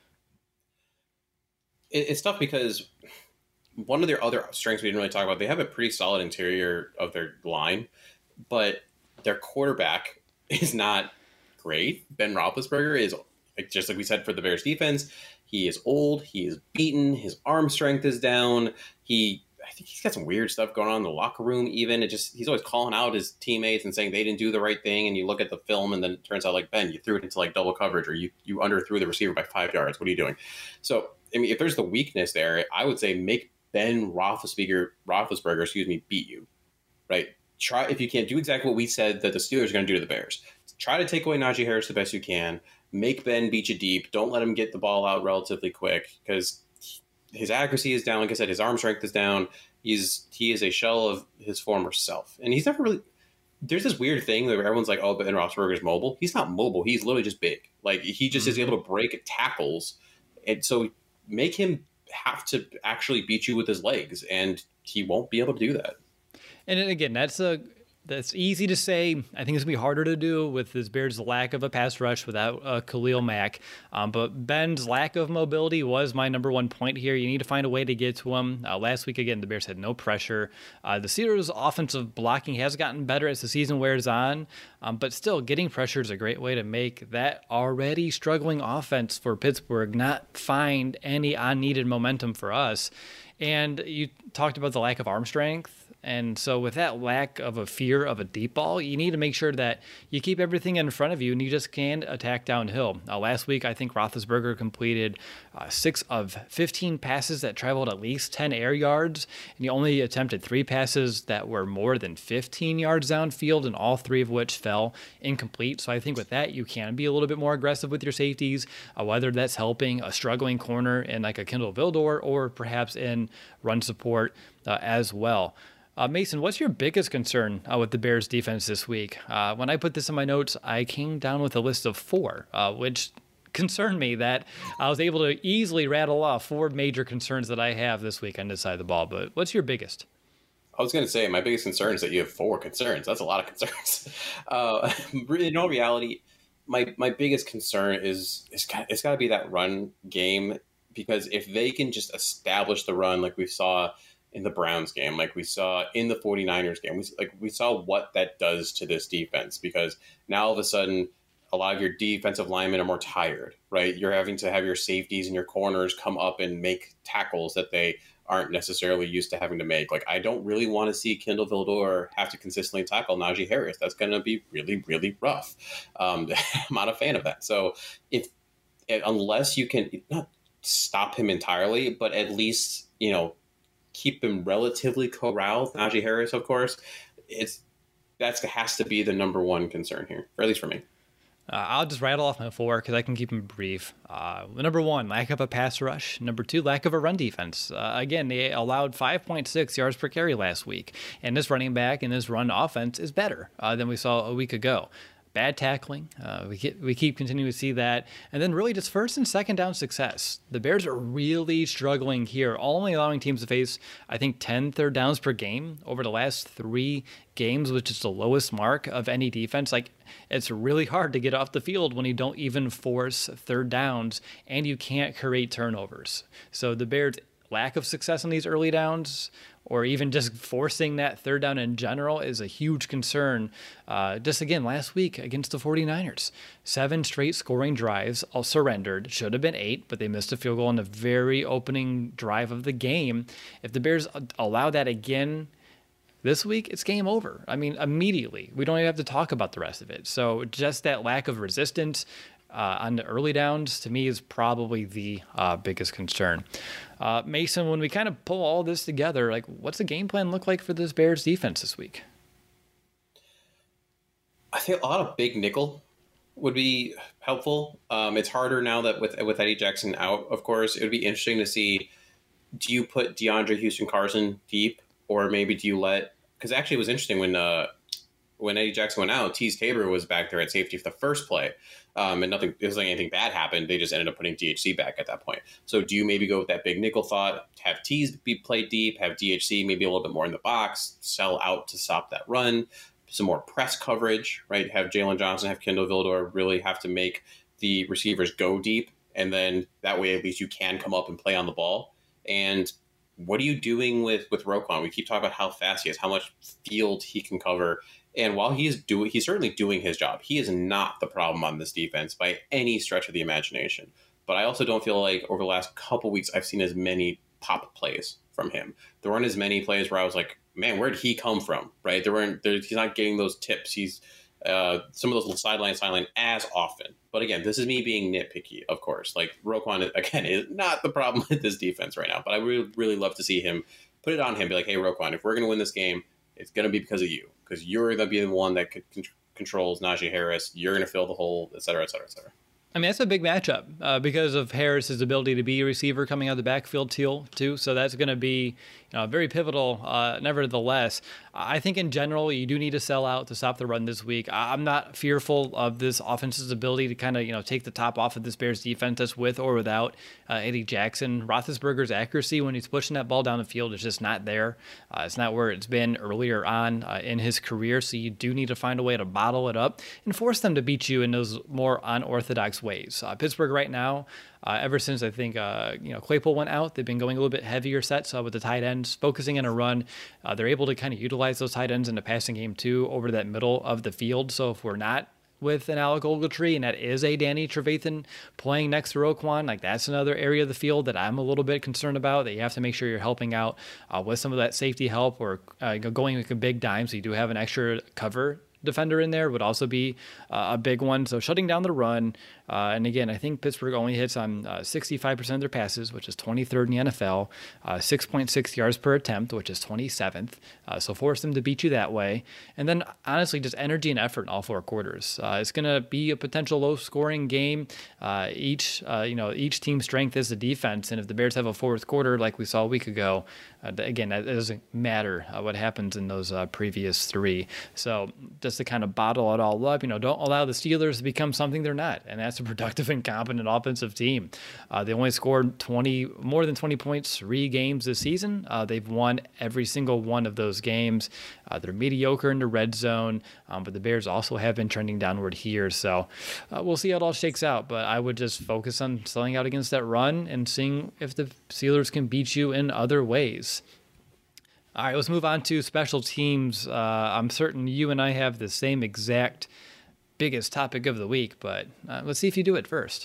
It's tough because one of their other strengths we didn't really talk about, they have a pretty solid interior of their line, but their quarterback is not great. Ben Roethlisberger is, just like we said for the Bears defense, he is old, he is beaten, his arm strength is down. He, I think he's got some weird stuff going on in the locker room even. It just, he's always calling out his teammates and saying they didn't do the right thing. And you look at the film and then it turns out, like, Ben, you threw it into like double coverage, or you, you underthrew the receiver by five yards. What are you doing? So, I mean, if there's the weakness there, I would say make Ben Roethlisberger, Roethlisberger, excuse me, beat you, right? Try, if you can't do exactly what we said that the Steelers are going to do to the Bears, try to take away Najee Harris the best you can. Make Ben beat you deep. Don't let him get the ball out relatively quick, because his accuracy is down. Like I said, his arm strength is down. He's he is a shell of his former self, and he's never really. There's this weird thing where everyone's like, "Oh, Ben Roethlisberger is mobile." He's not mobile. He's literally just big. Like, he just mm-hmm. is able to break tackles, and so make him have to actually beat you with his legs, and he won't be able to do that. And again, that's a That's easy to say. I think it's going to be harder to do with this Bears' lack of a pass rush without uh, Khalil Mack. Um, but Ben's lack of mobility was my number one point here. You need to find a way to get to him. Uh, last week, again, the Bears had no pressure. Uh, the Steelers' offensive blocking has gotten better as the season wears on. Um, but still, getting pressure is a great way to make that already struggling offense for Pittsburgh not find any unneeded momentum for us. And you talked about the lack of arm strength. And so with that lack of a fear of a deep ball, you need to make sure that you keep everything in front of you and you just can't attack downhill. Uh, last week, I think Roethlisberger completed uh, six of fifteen passes that traveled at least ten air yards, and he only attempted three passes that were more than fifteen yards downfield, and all three of which fell incomplete. So I think with that, you can be a little bit more aggressive with your safeties, uh, whether that's helping a struggling corner in like a Kindle Vildor or perhaps in run support uh, as well. Uh, Mason, what's your biggest concern uh, with the Bears defense this week? Uh, when I put this in my notes, I came down with a list of four, uh, which concerned me that I was able to easily rattle off four major concerns that I have this week on this side of the ball. But what's your biggest? I was going to say my biggest concern is that you have four concerns. That's a lot of concerns. Uh, in all reality, my my biggest concern is it's got, it's got to be that run game, because if they can just establish the run like we saw in the Browns game, like we saw in the 49ers game, we, like we saw what that does to this defense, because now all of a sudden a lot of your defensive linemen are more tired, right? You're having to have your safeties and your corners come up and make tackles that they aren't necessarily used to having to make. Like, I don't really want to see Kindle Vildor have to consistently tackle Najee Harris. That's going to be really, really rough. Um, I'm not a fan of that. So if, unless you can not stop him entirely, but at least, you know, keep him relatively corralled, Najee Harris, of course, it's that's has to be the number one concern here, or at least for me. Uh, I'll just rattle off my four because I can keep them brief. Uh, number one, lack of a pass rush. Number two, lack of a run defense. Uh, again, they allowed five point six yards per carry last week, and this running back and this run offense is better uh, than we saw a week ago. Bad tackling. Uh, we, get, we keep continuing to see that. And then really just first and second down success. The Bears are really struggling here, only allowing teams to face, I think, ten third downs per game over the last three games, which is the lowest mark of any defense. Like, it's really hard to get off the field when you don't even force third downs and you can't create turnovers. So the Bears' lack of success on these early downs, or even just forcing that third down in general, is a huge concern. Uh, just again, last week against the 49ers, seven straight scoring drives all surrendered. Should have been eight, but they missed a field goal in the very opening drive of the game. If the Bears allow that again this week, it's game over. I mean, immediately. We don't even have to talk about the rest of it. So just that lack of resistance Uh, on the early downs, to me, is probably the uh, biggest concern. Uh, Mason, when we kind of pull all this together, like, what's the game plan look like for this Bears defense this week? I think a lot of big nickel would be helpful. Um, it's harder now that with with Eddie Jackson out, of course. It would be interesting to see, do you put DeAndre Houston-Carson deep, or maybe do you let, because actually it was interesting when uh, when Eddie Jackson went out, Tease Tabor was back there at safety for the first play. Um, and nothing, it wasn't like anything bad happened. They just ended up putting D H C back at that point. So do you maybe go with that big nickel thought, have Tease be played deep, have D H C maybe a little bit more in the box, sell out to stop that run, some more press coverage, right? Have Jalen Johnson, have Kindle Vildor really have to make the receivers go deep. And then that way, at least you can come up and play on the ball. And what are you doing with, with Roquan? We keep talking about how fast he is, how much field he can cover. And while he's doing, he's certainly doing his job. He is not the problem on this defense by any stretch of the imagination. But I also don't feel like over the last couple weeks I've seen as many pop plays from him. There weren't as many plays where I was like, man, where did he come from? Right? There weren't. There, he's not getting those tips. He's uh, some of those sideline, sideline as often. But again, this is me being nitpicky, of course. Like, Roquan again is not the problem with this defense right now. But I would really love to see him put it on him. Be like, hey, Roquan, if we're going to win this game, it's going to be because of you. Because you're going to be the one that c- controls Najee Harris. You're going to fill the hole, et cetera, et cetera, et cetera. I mean, that's a big matchup uh, because of Harris's ability to be a receiver coming out of the backfield too. too. So that's going to be, uh, very pivotal. Uh, nevertheless, I think in general you do need to sell out to stop the run this week. I'm not fearful of this offense's ability to kind of you know take the top off of this Bears defense that's with or without uh, Eddie Jackson. Roethlisberger's accuracy when he's pushing that ball down the field is just not there. Uh, it's not where it's been earlier on uh, in his career. So you do need to find a way to bottle it up and force them to beat you in those more unorthodox ways. Uh, Pittsburgh right now, uh, ever since I think uh, you know Claypool went out, they've been going a little bit heavier sets uh, with the tight ends, focusing in a run. Uh, they're able to kind of utilize those tight ends in the passing game too over that middle of the field. So if we're not with an Alec Ogletree and that is a Danny Trevathan playing next to Roquan, like that's another area of the field that I'm a little bit concerned about, that you have to make sure you're helping out uh, with some of that safety help or uh, going like a big dime so you do have an extra cover defender in there would also be uh, a big one. So shutting down the run. Uh, and again, I think Pittsburgh only hits on uh, sixty-five percent of their passes, which is twenty-third in the N F L, uh, six point six yards per attempt, which is twenty-seventh. Uh, so force them to beat you that way. And then honestly, just energy and effort in all four quarters. Uh, it's going to be a potential low scoring game. Uh, each, uh, you know, each team's strength is the defense. And if the Bears have a fourth quarter, like we saw a week ago, uh, again, it doesn't matter uh, what happens in those uh, previous three. So just to kind of bottle it all up, you know, don't allow the Steelers to become something they're not. And that's a productive and competent offensive team. Uh, they only scored twenty, more than twenty points, three games this season. Uh, they've won every single one of those games. Uh, they're mediocre in the red zone, um, but the Bears also have been trending downward here. So uh, we'll see how it all shakes out. But I would just focus on selling out against that run and seeing if the Steelers can beat you in other ways. All right, let's move on to special teams. Uh, I'm certain you and I have the same exact biggest topic of the week, but uh, let's see if you do it first.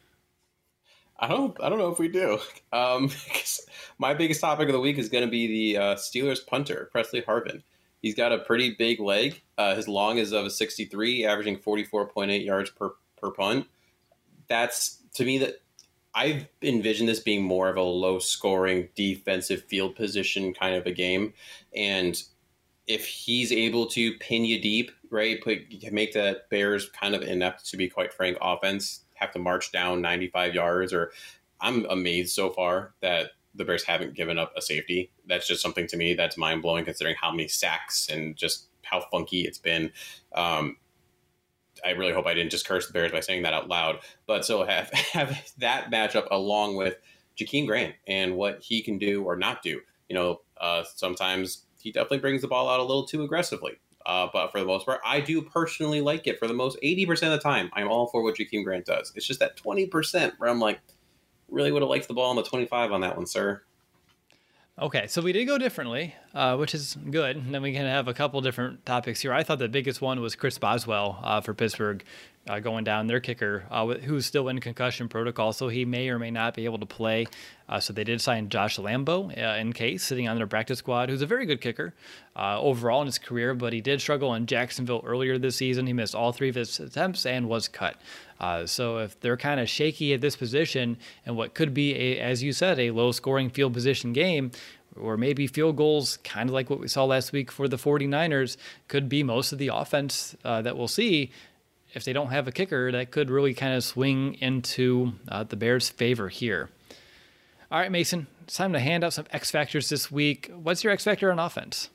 I don't. I don't know if we do. Um, my biggest topic of the week is going to be the uh, Steelers punter, Presley Harvin. He's got a pretty big leg. Uh, his long is of a sixty-three, averaging forty-four point eight yards per per punt. That's to me that I've envisioned this being more of a low-scoring defensive field position kind of a game, and if he's able to pin you deep, right, put make that Bears kind of inept, to be quite frank, offense have to march down ninety-five yards, or I'm amazed so far that the Bears haven't given up a safety. That's just something to me that's mind-blowing considering how many sacks and just how funky it's been. Um, I really hope I didn't just curse the Bears by saying that out loud. But so have, have that matchup along with Jakeem Grant and what he can do or not do. You know, uh, sometimes he definitely brings the ball out a little too aggressively. Uh, but for the most part, I do personally like it. For the most eighty percent of the time, I'm all for what Jakeem Grant does. It's just that twenty percent where I'm like, really would have liked the ball on the twenty-five on that one, sir. Okay, so we did go differently, uh, which is good. And then we can have a couple different topics here. I thought the biggest one was Chris Boswell uh, for Pittsburgh uh, going down, their kicker, uh, who's still in concussion protocol, so he may or may not be able to play. Uh, so they did sign Josh Lambo uh, in case, sitting on their practice squad, who's a very good kicker uh, overall in his career, but he did struggle in Jacksonville earlier this season. He missed all three of his attempts and was cut. Uh, so if they're kind of shaky at this position and what could be, a, as you said, a low-scoring field position game, or maybe field goals, kind of like what we saw last week for the 49ers, could be most of the offense uh, that we'll see. If they don't have a kicker, that could really kind of swing into uh, the Bears' favor here. All right, Mason, it's time to hand out some X Factors this week. What's your X Factor on offense?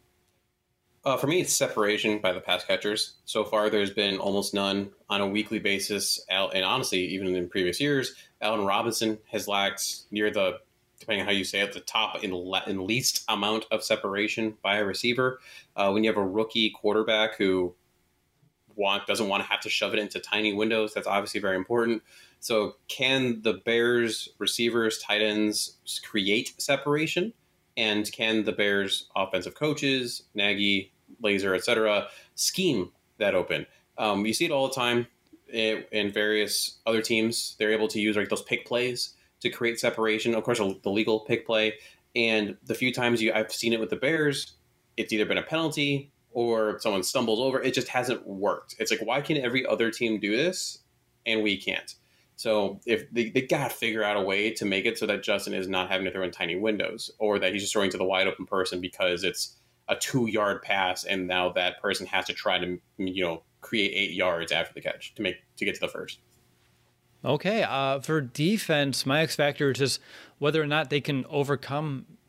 Uh, for me, it's separation by the pass catchers. So far, there's been almost none on a weekly basis. And honestly, even in previous years, Allen Robinson has lacked near the, depending on how you say it, the top in, le- in least amount of separation by a receiver. Uh, when you have a rookie quarterback who want doesn't want to have to shove it into tiny windows, that's obviously very important. So can the Bears receivers, tight ends create separation? And can the Bears offensive coaches, Nagy, Laser, et cetera, scheme that open? Um, you see it all the time in, in various other teams. They're able to use like those pick plays to create separation. Of course, the legal pick play. And the few times you I've seen it with the Bears, it's either been a penalty or someone stumbles over. It just hasn't worked. It's like, why can every other team do this and we can't? So if they, they got to figure out a way to make it so that Justin is not having to throw in tiny windows, or that he's just throwing to the wide open person because it's a two yard pass and now that person has to try to, you know, create eight yards after the catch to make to get to the first. Okay, uh, for defense, my X factor is just whether or not they can overcome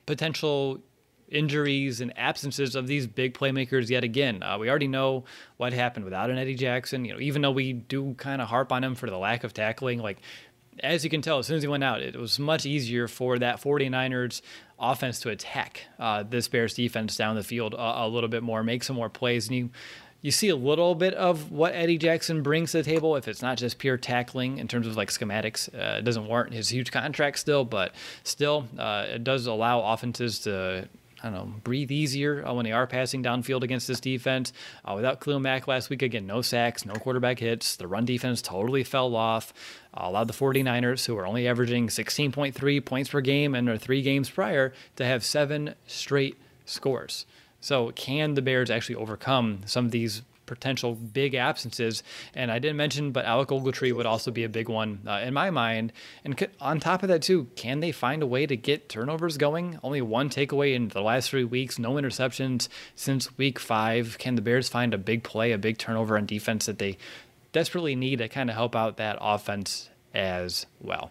potential injuries and absences of these big playmakers yet again. Uh, we already know what happened without an Eddie Jackson. You know, even though we do kind of harp on him for the lack of tackling, like as you can tell, as soon as he went out, it was much easier for that 49ers offense to attack uh, this Bears defense down the field a, a little bit more, make some more plays. And you, you see a little bit of what Eddie Jackson brings to the table, if it's not just pure tackling in terms of like schematics. Uh, it doesn't warrant his huge contract still, but still uh, it does allow offenses to, I don't know, breathe easier uh, when they are passing downfield against this defense. Uh, without Khalil Mack last week, again, no sacks, no quarterback hits. The run defense totally fell off. Uh, allowed the 49ers, who are only averaging sixteen point three points per game and their three games prior, to have seven straight scores. So can the Bears actually overcome some of these potential big absences? And I didn't mention, but Alec Ogletree would also be a big one uh, in my mind. And c- on top of that too, can they find a way to get turnovers going? Only one takeaway in the last three weeks, no interceptions since week five. Can the Bears find a big play, a big turnover on defense that they desperately need to kind of help out that offense as well?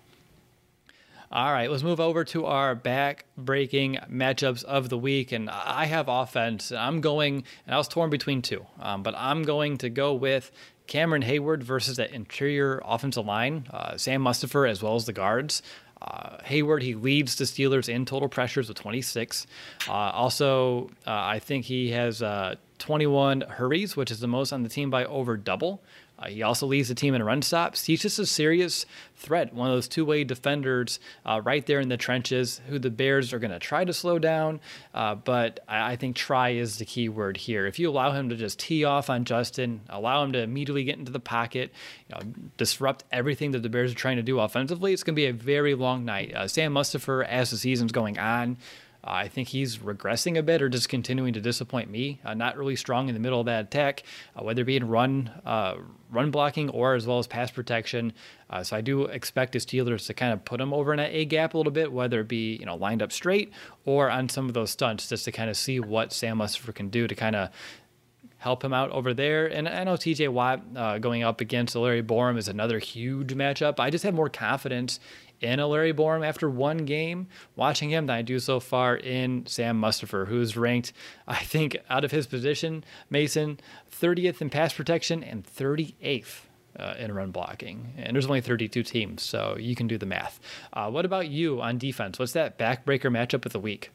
All right, let's move over to our back-breaking matchups of the week. And I have offense. I'm going, and I was torn between two, um, but I'm going to go with Cameron Hayward versus that interior offensive line, uh, Sam Mustipher, as well as the guards. Uh, Hayward, he leads the Steelers in total pressures with twenty-six. Uh, also, uh, I think he has uh, twenty-one hurries, which is the most on the team by over double. Uh, he also leads the team in run stops. He's just a serious threat, one of those two-way defenders uh, right there in the trenches who the Bears are going to try to slow down, uh, but I, I think try is the key word here. If you allow him to just tee off on Justin, allow him to immediately get into the pocket, you know, disrupt everything that the Bears are trying to do offensively, it's going to be a very long night. Uh, Sam Mustipher, as the season's going on, Uh, I think he's regressing a bit or just continuing to disappoint me. Uh, not really strong in the middle of that attack, uh, whether it be in run, uh, run blocking or as well as pass protection. Uh, so I do expect the Steelers to kind of put him over in that A gap a little bit, whether it be, you know, lined up straight or on some of those stunts, just to kind of see what Sam Mustipher can do to kind of help him out over there. And I know T J Watt uh, going up against Larry Borom is another huge matchup. I just have more confidence in a Larry Borom after one game watching him than I do so far in Sam Mustipher, who's ranked, I think, out of his position, Mason, thirtieth in pass protection and thirty-eighth uh, in run blocking. And there's only thirty-two teams, so you can do the math. Uh, what about you on defense? What's that backbreaker matchup of the week?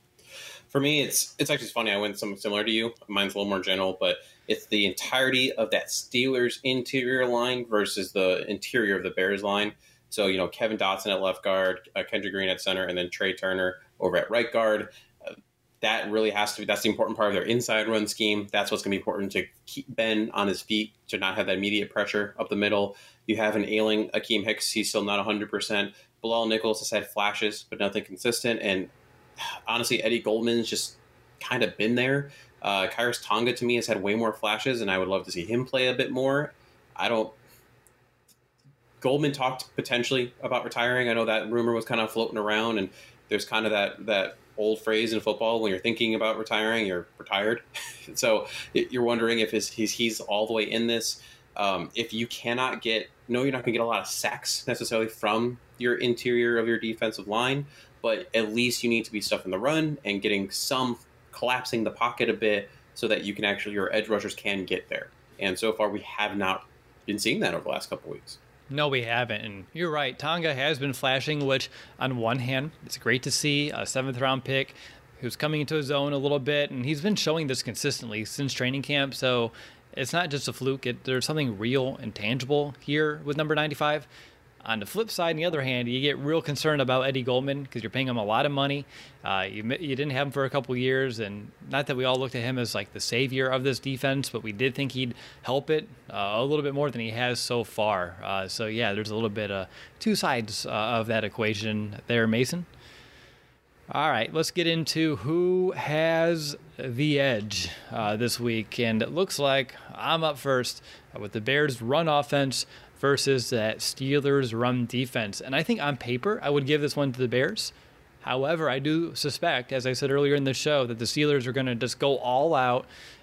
For me, it's it's actually funny. I went something similar to you. Mine's a little more general, but it's the entirety of that Steelers interior line versus the interior of the Bears line. So, you know, Kevin Dotson at left guard, uh, Kendrick Green at center, and then Trey Turner over at right guard. Uh, that really has to be, that's the important part of their inside run scheme. That's what's going to be important to keep Ben on his feet, to not have that immediate pressure up the middle. You have an ailing Akeem Hicks. He's still not one hundred percent. Bilal Nichols has had flashes, but nothing consistent. And honestly, Eddie Goldman's just kind of been there. Uh, Khyiris Tonga, to me, has had way more flashes, and I would love to see him play a bit more. I don't... Goldman talked potentially about retiring. I know that rumor was kind of floating around, and there's kind of that, that old phrase in football, when you're thinking about retiring, you're retired. So you're wondering if he's, he's, he's all the way in this. Um, if you cannot get, no, you're not going to get a lot of sacks necessarily from your interior of your defensive line, but at least you need to be stuffing the run and getting some, collapsing the pocket a bit so that you can actually, your edge rushers can get there. And so far we have not been seeing that over the last couple of weeks. No, we haven't. And you're right. Tonga has been flashing, which on one hand, it's great to see a seventh round pick who's coming into his own a little bit. And he's been showing this consistently since training camp. So it's not just a fluke. It, there's something real and tangible here with number ninety-five. On the flip side, on the other hand, you get real concerned about Eddie Goldman because you're paying him a lot of money. Uh, you you didn't have him for a couple years, and not that we all looked at him as like the savior of this defense, but we did think he'd help it uh, a little bit more than he has so far. Uh, so yeah, there's a little bit of two sides uh, of that equation there, Mason. All right, let's get into who has the edge uh, this week, and it looks like I'm up first uh, with the Bears' run offense versus that Steelers run defense. And I think on paper, I would give this one to the Bears. However, I do suspect, as I said earlier in the show, that the Steelers are going to just go all out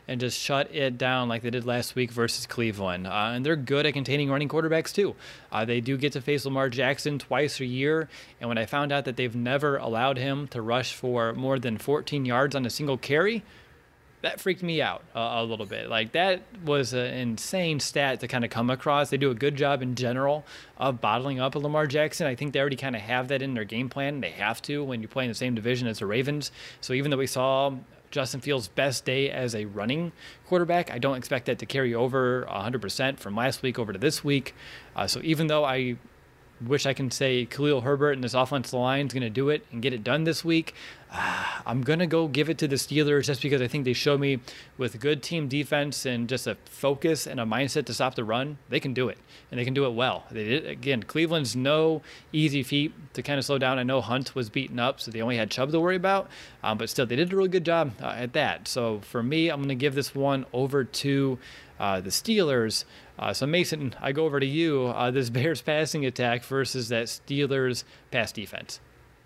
and just shut it down like they did last week versus Cleveland. Uh, and they're good at containing running quarterbacks too. Uh, they do get to face Lamar Jackson twice a year. And when I found out that they've never allowed him to rush for more than fourteen yards on a single carry, that freaked me out uh, a little bit. Like, that was an insane stat to kind of come across. They do a good job in general of bottling up a Lamar Jackson. I think they already kind of have that in their game plan. They have to when you play in the same division as the Ravens. So even though we saw Justin Fields' best day as a running quarterback, I don't expect that to carry over one hundred percent from last week over to this week. Uh, so even though I wish I can say Khalil Herbert and this offensive line is going to do it and get it done this week, Uh, I'm going to go give it to the Steelers just because I think they show me with good team defense and just a focus and a mindset to stop the run, they can do it, and they can do it well. They did, again, Cleveland's no easy feat to kind of slow down. I know Hunt was beaten up, so they only had Chubb to worry about, um, but still, they did a really good job uh, at that. So for me, I'm going to give this one over to uh, the Steelers. Uh, so Mason, I go over to you. Uh, this Bears passing attack versus that Steelers pass defense.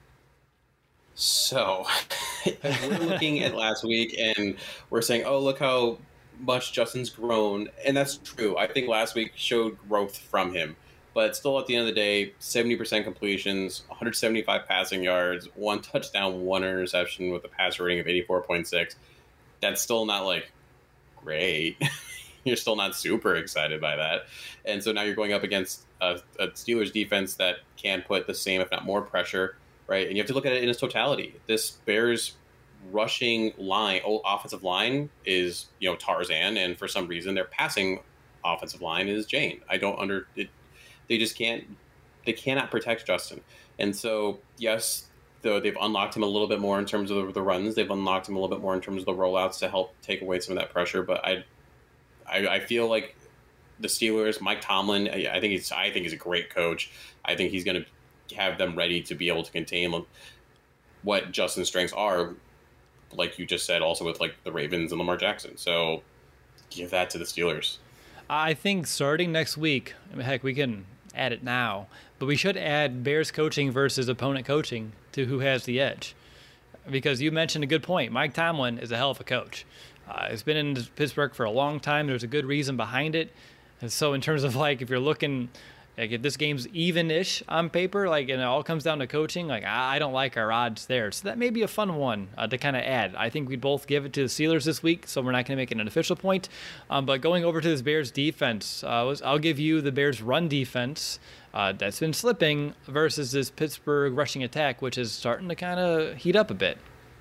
So we're looking at last week and we're saying, oh, look how much Justin's grown. And that's true. I think last week showed growth from him. But still, at the end of the day, seventy percent completions, one hundred seventy-five passing yards, one touchdown, one interception with a passer rating of eighty-four point six. That's still not, like, great. You're still not super excited by that. And so now you're going up against a, a Steelers defense that can put the same, if not more, pressure. Right, and you have to look at it in its totality. This Bears rushing line, offensive line is, you know, Tarzan, and for some reason their passing offensive line is Jane. I don't under it. They just can't. They cannot protect Justin, and so yes, though they've unlocked him a little bit more in terms of the, the runs. They've unlocked him a little bit more in terms of the rollouts to help take away some of that pressure. But I, I, I feel like the Steelers, Mike Tomlin. I, I think he's. I think he's a great coach. I think he's going to have them ready to be able to contain what Justin's strengths are, like you just said, also with like the Ravens and Lamar Jackson. So give that to the Steelers. I think starting next week, I mean, heck, we can add it now, but we should add Bears coaching versus opponent coaching to who has the edge. Because you mentioned a good point. Mike Tomlin is a hell of a coach. Uh, he's been in Pittsburgh for a long time. There's a good reason behind it. And so in terms of like, if you're looking, like if this game's even-ish on paper, like, and it all comes down to coaching, like I don't like our odds there. So that may be a fun one uh, to kind of add. I think we'd both give it to the Steelers this week, so we're not going to make it an official point. Um, but going over to this Bears defense, uh, I'll give you the Bears run defense uh, that's been slipping versus this Pittsburgh rushing attack, which is starting to kind of heat up a bit.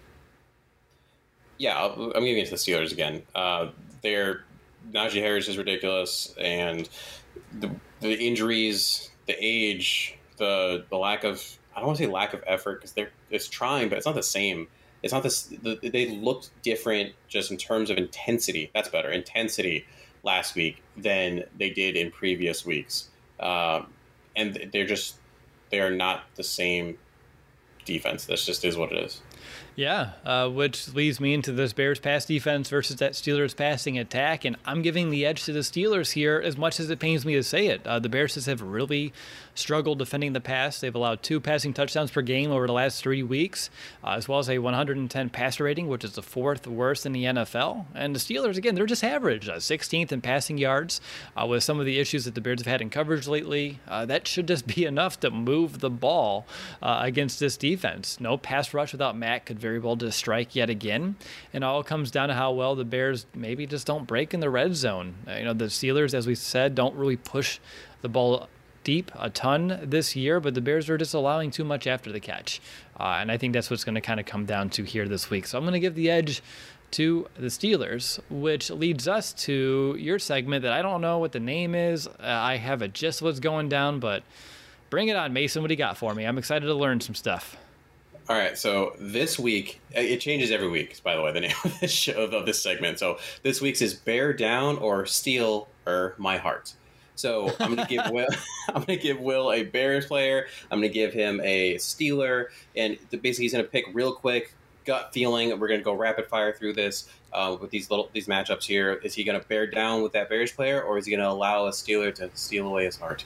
Yeah, I'm giving it to the Steelers again. Uh, they're Najee Harris is ridiculous, and the the injuries, the age, the the lack of, I don't want to say lack of effort because they're it's trying, but it's not the same. It's not this. The, they looked different just in terms of intensity. That's better intensity last week than they did in previous weeks, um, and they're just they are not the same defense. This just is what it is. Yeah, uh, which leads me into this Bears pass defense versus that Steelers passing attack, and I'm giving the edge to the Steelers here as much as it pains me to say it. Uh, the Bears have really struggled defending the pass. They've allowed two passing touchdowns per game over the last three weeks, uh, as well as a one hundred ten passer rating, which is the fourth worst in the N F L. And the Steelers, again, they're just average, uh, sixteenth in passing yards. Uh, with some of the issues that the Bears have had in coverage lately, uh, that should just be enough to move the ball uh, against this defense. No pass rush without Matt could very well just strike yet again. And it all comes down to how well the Bears maybe just don't break in the red zone. Uh, you know, the Steelers, as we said, don't really push the ball deep a ton this year, but the Bears are just allowing too much after the catch. Uh, and I think that's what's going to kind of come down to here this week. So I'm going to give the edge to the Steelers, which leads us to your segment that I don't know what the name is. Uh, I have a gist of what's going down, but bring it on, Mason. What do you got for me? I'm excited to learn some stuff. All right, so this week, it changes every week, by the way, the name of this show, of this segment. So this week's is Bear Down or Steal or My Heart. So I'm gonna give Will, I'm gonna give Will a Bears player. I'm gonna give him a Steeler, and basically he's gonna pick real quick, gut feeling. We're gonna go rapid fire through this uh, with these little these matchups here. Is he gonna bear down with that Bears player, or is he gonna allow a Steeler to steal away his heart?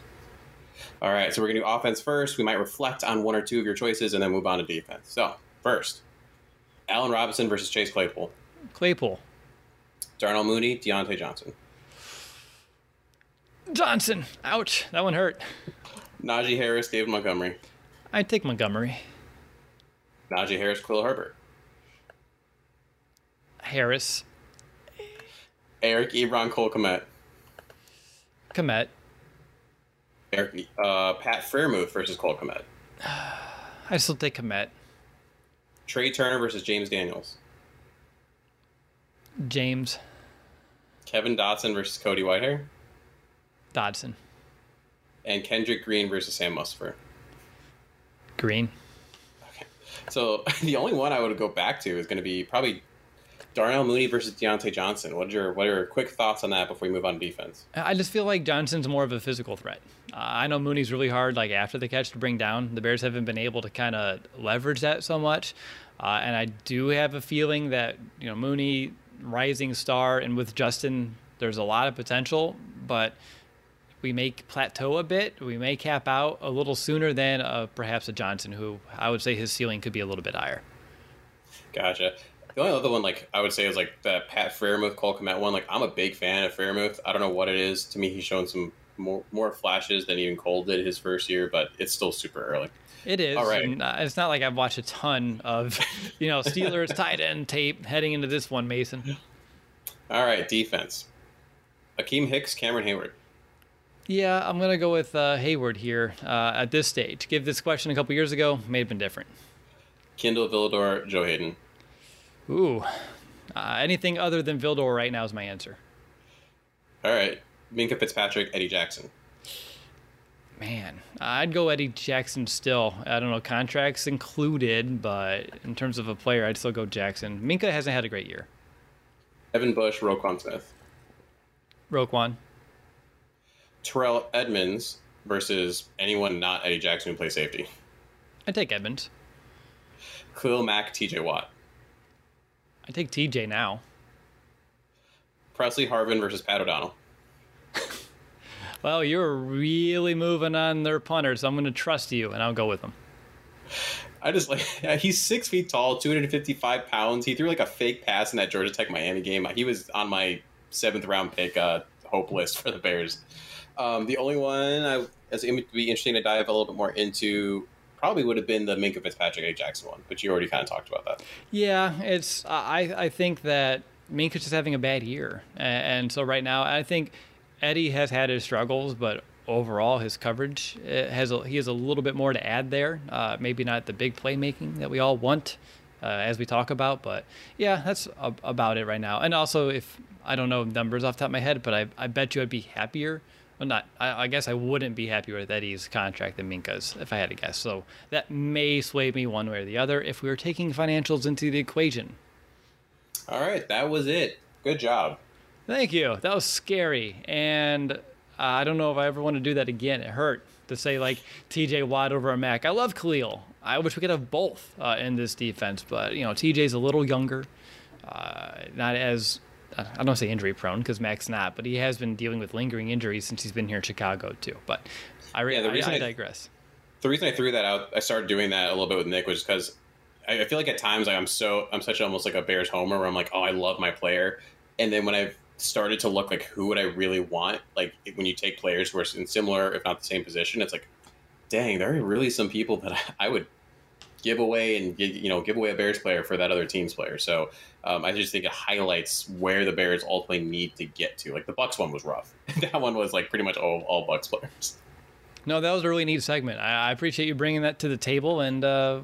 All right, so we're gonna do offense first. We might reflect on one or two of your choices, and then move on to defense. So first, Allen Robinson versus Chase Claypool. Claypool. Darnell Mooney, Deontay Johnson. Johnson. Ouch. That one hurt. Najee Harris, David Montgomery. I'd take Montgomery. Najee Harris, Khalil Herbert. Harris. Eric Ebron, Cole Kmet. Kmet. Eric, uh, Pat Freiermuth versus Cole Kmet. I still take Kmet. Trey Turner versus James Daniels. James. Kevin Dotson versus Cody Whitehair. Dodson. And Kendrick Green versus Sam Musfer. Green. Okay. So the only one I would go back to is going to be probably Darnell Mooney versus Deontay Johnson. What are your what are your quick thoughts on that before we move on to defense? I just feel like Johnson's more of a physical threat. Uh, I know Mooney's really hard, like after the catch, to bring down. The Bears haven't been able to kind of leverage that so much, uh, and I do have a feeling that you know Mooney, rising star, and with Justin, there's a lot of potential, but we may plateau a bit. We may cap out a little sooner than uh, perhaps a Johnson, who I would say his ceiling could be a little bit higher. Gotcha. The only other one, like I would say, is like the Pat Freiermuth, Cole Kmet one. Like I'm a big fan of Freiermuth. I don't know what it is. To me, he's shown some more more flashes than even Cole did his first year, but it's still super early. It is. All right. And, uh, it's not like I've watched a ton of, you know, Steelers tight end tape heading into this one, Mason. All right, defense. Akeem Hicks, Cameron Hayward. Yeah, I'm going to go with uh, Hayward here uh, at this stage. Give this question a couple years ago, may have been different. Kindle Vildor, Joe Hayden. Ooh. Uh, anything other than Vildor right now is my answer. All right. Minka Fitzpatrick, Eddie Jackson. Man, I'd go Eddie Jackson still. I don't know, contracts included, but in terms of a player, I'd still go Jackson. Minka hasn't had a great year. Evan Bush, Roquan Smith. Roquan. Terrell Edmonds versus anyone not Eddie Jackson who plays safety. I'd take Edmonds. Khalil Mack, T J Watt. I'd take T J now. Presley Harvin versus Pat O'Donnell. Well, you're really moving on their punters. So I'm going to trust you, and I'll go with them. I just like he's six feet tall, two hundred fifty-five pounds. He threw like a fake pass in that Georgia Tech Miami game. He was on my seventh round pick uh, hope list for the Bears. Um, the only one I as it would be interesting to dive a little bit more into probably would have been the Minka Fitzpatrick Eddie Jackson one, but you already kind of talked about that. Yeah, it's I I think that Minka's just having a bad year, and so right now I think Eddie has had his struggles, but overall his coverage has a, he has a little bit more to add there. Uh, maybe not the big playmaking that we all want uh, as we talk about, but yeah, that's a, about it right now. And also, if I don't know numbers off the top of my head, but I I bet you I'd be happier. Well, not. I, I guess I wouldn't be happier with Eddie's contract than Minka's if I had to guess. So that may sway me one way or the other if we were taking financials into the equation. All right, that was it. Good job. Thank you. That was scary, and uh, I don't know if I ever want to do that again. It hurt to say like T J Watt over a Mac. I love Khalil. I wish we could have both uh, in this defense, but you know T J's a little younger, uh, not as I don't say injury prone because Mac's not, but he has been dealing with lingering injuries since he's been here in Chicago too. But I, re- yeah, I, I digress. I, the reason I threw that out, I started doing that a little bit with Nick, was because I, I feel like at times like, I'm so I'm such almost like a Bears homer where I'm like, oh, I love my player, and then when I've started to look like who would I really want, like when you take players who are in similar if not the same position, it's like, dang, there are really some people that I would give away and give, you know give away a Bears player for that other team's player. So um, I just think it highlights where the Bears ultimately need to get to. Like the Bucks one was rough. That one was like pretty much all, all Bucks players. No, that was a really neat segment. I, I appreciate you bringing that to the table, and uh,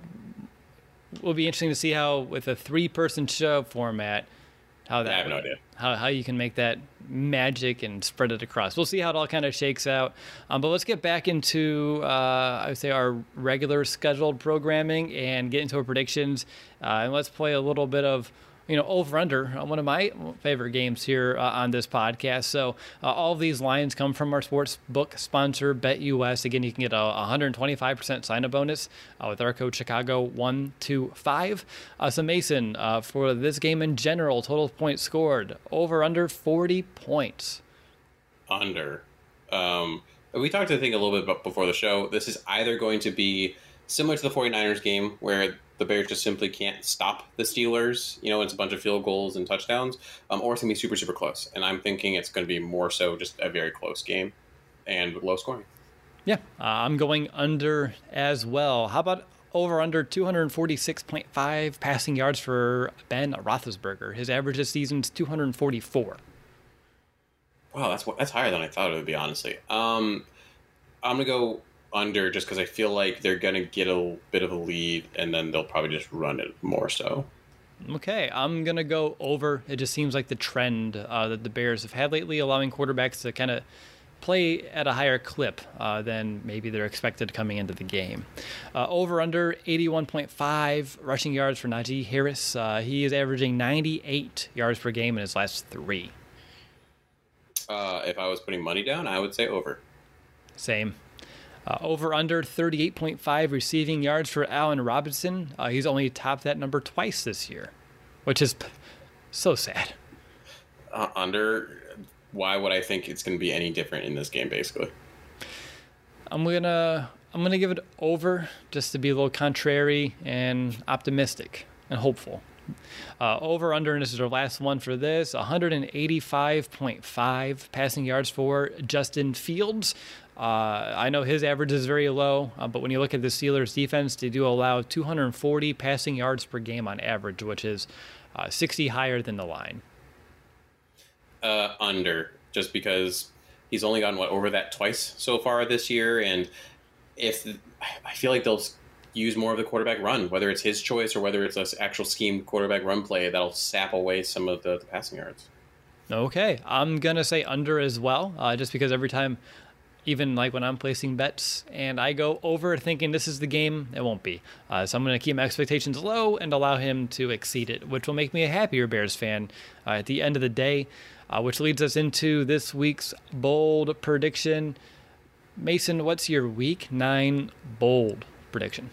it will be interesting to see how with a three-person show format, how that I have no idea. How, how you can make that magic and spread it across. We'll see how it all kind of shakes out. Um, but let's get back into, uh, I would say, our regular scheduled programming and get into our predictions. Uh, and let's play a little bit of, you know, over-under, one of my favorite games here uh, on this podcast. So uh, all of these lines come from our sports book sponsor, BetUS. Again, you can get a one hundred twenty-five percent sign-up bonus uh, with our code Chicago one two five. Uh, so Mason, uh, for this game in general, total points scored, over-under forty points. Under. Um, we talked, I think, a little bit about before the show. This is either going to be similar to the 49ers game where the the Bears just simply can't stop the Steelers. You know, it's a bunch of field goals and touchdowns, um, or it's going to be super, super close. And I'm thinking it's going to be more so just a very close game and low scoring. Yeah, uh, I'm going under as well. How about over under two forty-six point five passing yards for Ben Roethlisberger? His average this season is two forty-four. Wow, that's that's higher than I thought it would be, honestly. Um, I'm going to go under just because I feel like they're going to get a bit of a lead and then they'll probably just run it more so. Okay, I'm going to go over. It just seems like the trend uh, that the Bears have had lately, allowing quarterbacks to kind of play at a higher clip uh, than maybe they're expected coming into the game. Uh, over under eighty-one point five rushing yards for Najee Harris. Uh, he is averaging ninety-eight yards per game in his last three. Uh, if I was putting money down, I would say over. Same. Uh, over under thirty-eight point five receiving yards for Allen Robinson. Uh, he's only topped that number twice this year, which is p- so sad. Uh, under. Why would I think it's going to be any different in this game, basically? I'm gonna I'm gonna give it over just to be a little contrary and optimistic and hopeful. Uh, over under, and this is our last one for this, one eighty-five point five passing yards for Justin Fields. Uh, I know his average is very low, uh, but when you look at the Steelers' defense, they do allow two forty passing yards per game on average, which is uh, sixty higher than the line. Uh, under, just because he's only gotten what over that twice so far this year, and if I feel like they'll use more of the quarterback run, whether it's his choice or whether it's an actual schemed quarterback run play, that'll sap away some of the, the passing yards. Okay, I'm gonna say under as well, uh, just because every time, even like when I'm placing bets and I go over thinking this is the game, it won't be. Uh, so I'm going to keep my expectations low and allow him to exceed it, which will make me a happier Bears fan uh, at the end of the day, uh, which leads us into this week's bold prediction. Mason, what's your week nine bold prediction?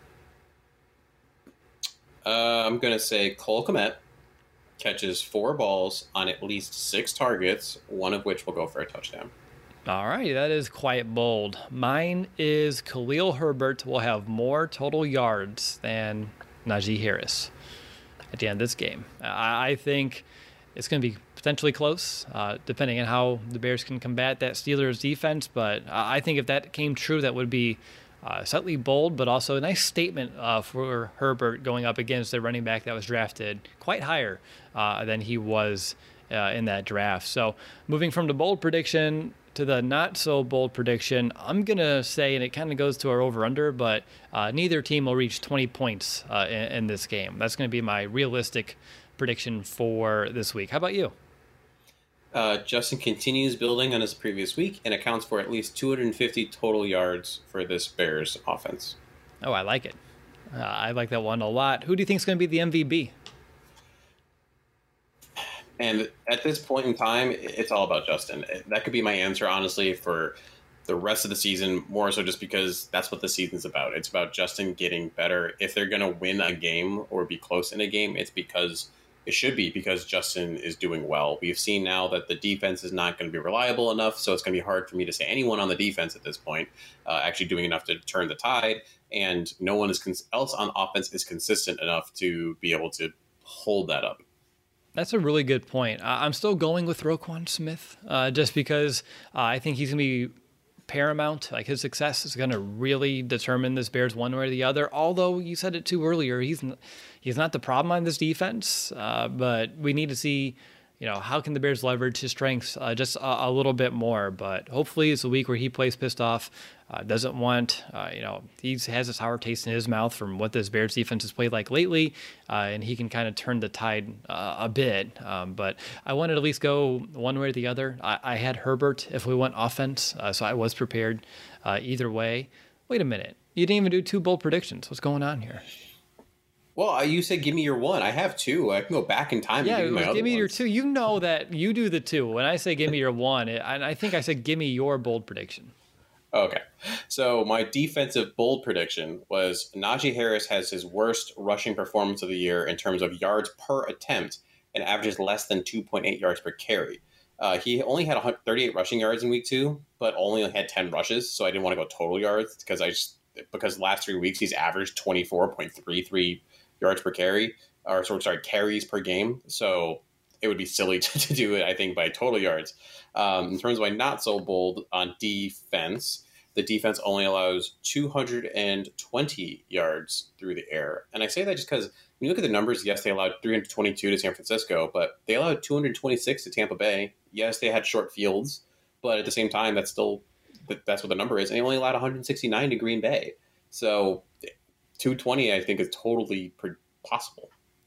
Uh, I'm going to say Cole Kmet catches four balls on at least six targets, one of which will go for a touchdown. All right, that is quite bold. Mine is Khalil Herbert will have more total yards than Najee Harris at the end of this game. I, I think it's going to be potentially close, uh, depending on how the Bears can combat that Steelers defense. But I think if that came true, that would be uh, slightly bold, but also a nice statement uh, for Herbert going up against a running back that was drafted quite higher uh, than he was uh, in that draft. So moving from the bold prediction to the not so bold prediction, I'm going to say, and it kind of goes to our over under, but uh, neither team will reach twenty points uh, in, in this game. That's going to be my realistic prediction for this week. How about you? Uh, Justin continues building on his previous week and accounts for at least two hundred fifty total yards for this Bears offense. Oh, I like it. Uh, I like that one a lot. Who do you think is going to be the M V P? And at this point in time, it's all about Justin. That could be my answer, honestly, for the rest of the season, more so just because that's what the season's about. It's about Justin getting better. If they're going to win a game or be close in a game, it's because it should be because Justin is doing well. We've seen now that the defense is not going to be reliable enough, so it's going to be hard for me to say anyone on the defense at this point uh, actually doing enough to turn the tide, and no one is cons- else on offense is consistent enough to be able to hold that up. That's a really good point. Uh, I'm still going with Roquan Smith uh, just because uh, I think he's going to be paramount. Like his success is going to really determine this Bears one way or the other. Although you said it too earlier, he's n- he's not the problem on this defense, uh, but we need to see, you know, how can the Bears leverage his strengths uh, just a, a little bit more. But hopefully it's a week where he plays pissed off, uh, doesn't want, uh, you know, he has a sour taste in his mouth from what this Bears defense has played like lately, uh, and he can kind of turn the tide uh, a bit. Um, but I wanted to at least go one way or the other. I, I had Herbert if we went offense, uh, so I was prepared uh, either way. Wait a minute. You didn't even do two bold predictions. What's going on here? Well, you said give me your one. I have two. I can go back in time. Yeah, and give, it you was, my give me other your ones. two. You know that you do the two. When I say give me your one, it, and I think I said give me your bold prediction. Okay. So my defensive bold prediction was Najee Harris has his worst rushing performance of the year in terms of yards per attempt and averages less than two point eight yards per carry. Uh, he only had thirty-eight rushing yards in week two, but only had ten rushes, so I didn't want to go total yards because I just because last three weeks he's averaged twenty-four point three three yards per carry, or sorry, carries per game. So it would be silly to, to do it, I think, by total yards. Um, in terms of why not so bold on defense, the defense only allows two hundred twenty yards through the air. And I say that just because when you look at the numbers, yes, they allowed three hundred twenty-two to San Francisco, but they allowed two hundred twenty-six to Tampa Bay. Yes, they had short fields, but at the same time, that's still that's what the number is. And they only allowed one hundred sixty-nine to Green Bay. So two twenty, I think, is totally possible.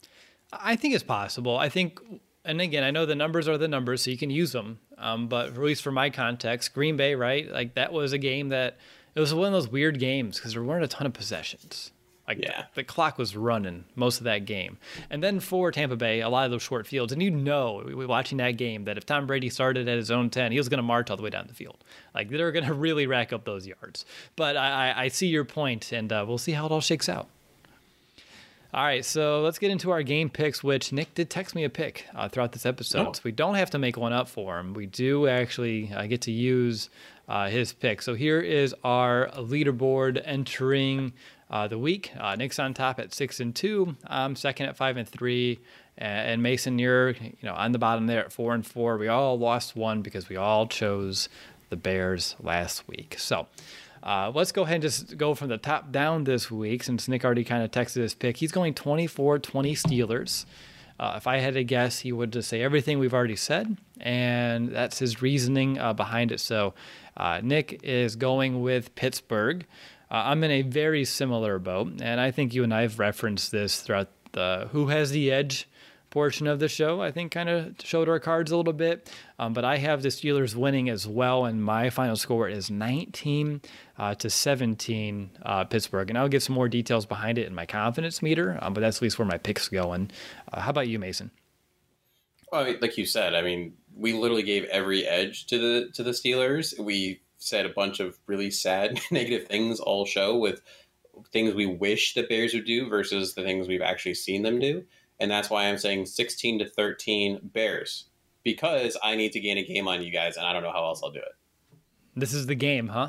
I think it's possible. I think, and again, I know the numbers are the numbers, so you can use them. Um, but at least for my context, Green Bay, right? Like that was a game that it was one of those weird games because there weren't a ton of possessions. Like yeah. the, the clock was running most of that game. And then for Tampa Bay, a lot of those short fields. And you know, watching that game, that if Tom Brady started at his own ten, he was going to march all the way down the field. Like they're going to really rack up those yards. But I, I see your point, and uh, we'll see how it all shakes out. All right, so let's get into our game picks, which Nick did text me a pick uh, throughout this episode. Oh. So we don't have to make one up for him. We do actually uh, get to use uh, his pick. So here is our leaderboard entering uh, the week. Uh, Nick's on top at six and two. I'm second at five and three. And Mason, you're you know on the bottom there at four and four. We all lost one because we all chose the Bears last week. So Uh, let's go ahead and just go from the top down this week, since Nick already kind of texted his pick. He's going twenty-four twenty Steelers. Uh, if I had to guess, he would just say everything we've already said, and that's his reasoning uh, behind it. So uh, Nick is going with Pittsburgh. Uh, I'm in a very similar boat, and I think you and I have referenced this throughout the Who Has the Edge portion of the show. I think kind of showed our cards a little bit, um, but I have the Steelers winning as well, and my final score is nineteen uh, to seventeen uh, Pittsburgh, and I'll get some more details behind it in my confidence meter, um, but that's at least where my pick's going. Uh, how about you, Mason? Well, I mean, like you said, I mean, we literally gave every edge to the to the Steelers. We said a bunch of really sad, negative things all show, with things we wish the Bears would do versus the things we've actually seen them do. And that's why I'm saying sixteen to thirteen Bears, because I need to gain a game on you guys, and I don't know how else I'll do it. This is the game, huh?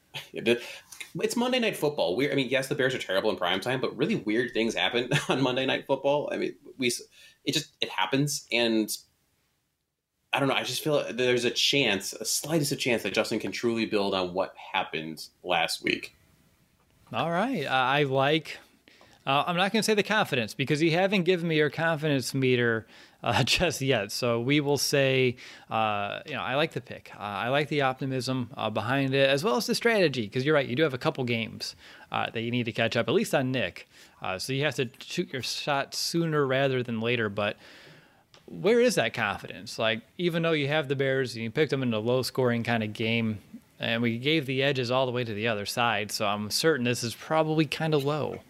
It's Monday Night Football. Weird. I mean, yes, the Bears are terrible in primetime, but really weird things happen on Monday Night Football. I mean, we it just it happens, and I don't know. I just feel like there's a chance, a slightest of chance, that Justin can truly build on what happened last week. All right, I like. Uh, I'm not going to say the confidence, because you haven't given me your confidence meter uh, just yet. So we will say, uh, you know, I like the pick. Uh, I like the optimism uh, behind it, as well as the strategy, because you're right. You do have a couple games uh, that you need to catch up, at least on Nick. Uh, so you have to shoot your shot sooner rather than later. But where is that confidence? Like, even though you have the Bears, you picked them in a low-scoring kind of game, and we gave the edges all the way to the other side. So I'm certain this is probably kind of low.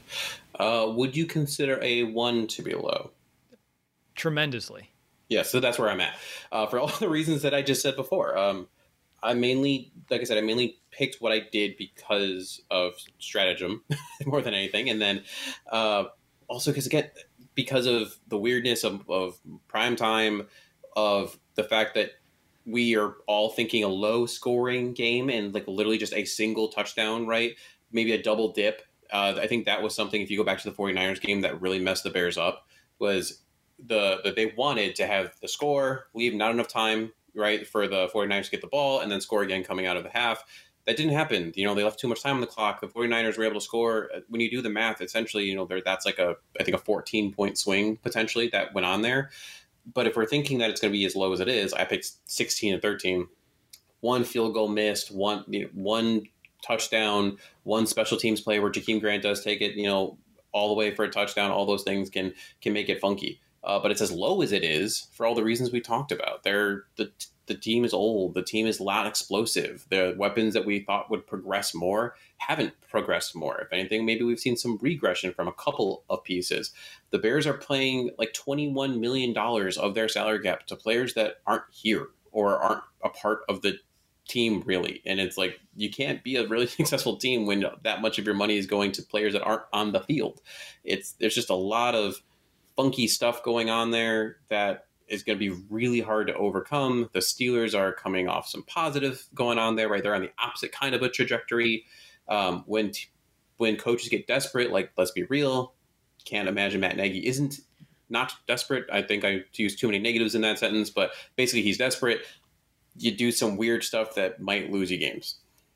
Uh, would you consider a one to be low? Tremendously. Yeah, so that's where I'm at. Uh, for all the reasons that I just said before. Um, I mainly, like I said, I mainly picked what I did because of stratagem more than anything. And then uh, also because, again, because of the weirdness of, of prime time, of the fact that we are all thinking a low scoring game and like literally just a single touchdown, right? Maybe a double dip. Uh, I think that was something, if you go back to the 49ers game, that really messed the Bears up, was the that they wanted to have the score, leave not enough time, right, for the 49ers to get the ball, and then score again coming out of the half. That didn't happen. You know, they left too much time on the clock. The 49ers were able to score. When you do the math, essentially, you know, that's like a, I think, a fourteen-point swing, potentially, that went on there. But if we're thinking that it's going to be as low as it is, I picked sixteen and thirteen. One field goal missed, one, you know, one touchdown, one special teams play where Jakeem Grant does take it, you know, all the way for a touchdown. All those things can can make it funky. Uh, but it's as low as it is for all the reasons we talked about. They're, the the team is old. The team is not explosive. The weapons that we thought would progress more haven't progressed more. If anything, maybe we've seen some regression from a couple of pieces. The Bears are playing like twenty-one million dollars of their salary cap to players that aren't here or aren't a part of the team, really. And it's like, you can't be a really successful team when that much of your money is going to players that aren't on the field. It's there's just a lot of funky stuff going on there that is going to be really hard to overcome. The Steelers are coming off some positive going on there, right? They're on the opposite kind of a trajectory. Um, when t- when coaches get desperate, like let's be real, can't imagine Matt Nagy isn't not desperate. I think I used too many negatives in that sentence, but basically he's desperate. You do some weird stuff that might lose you games.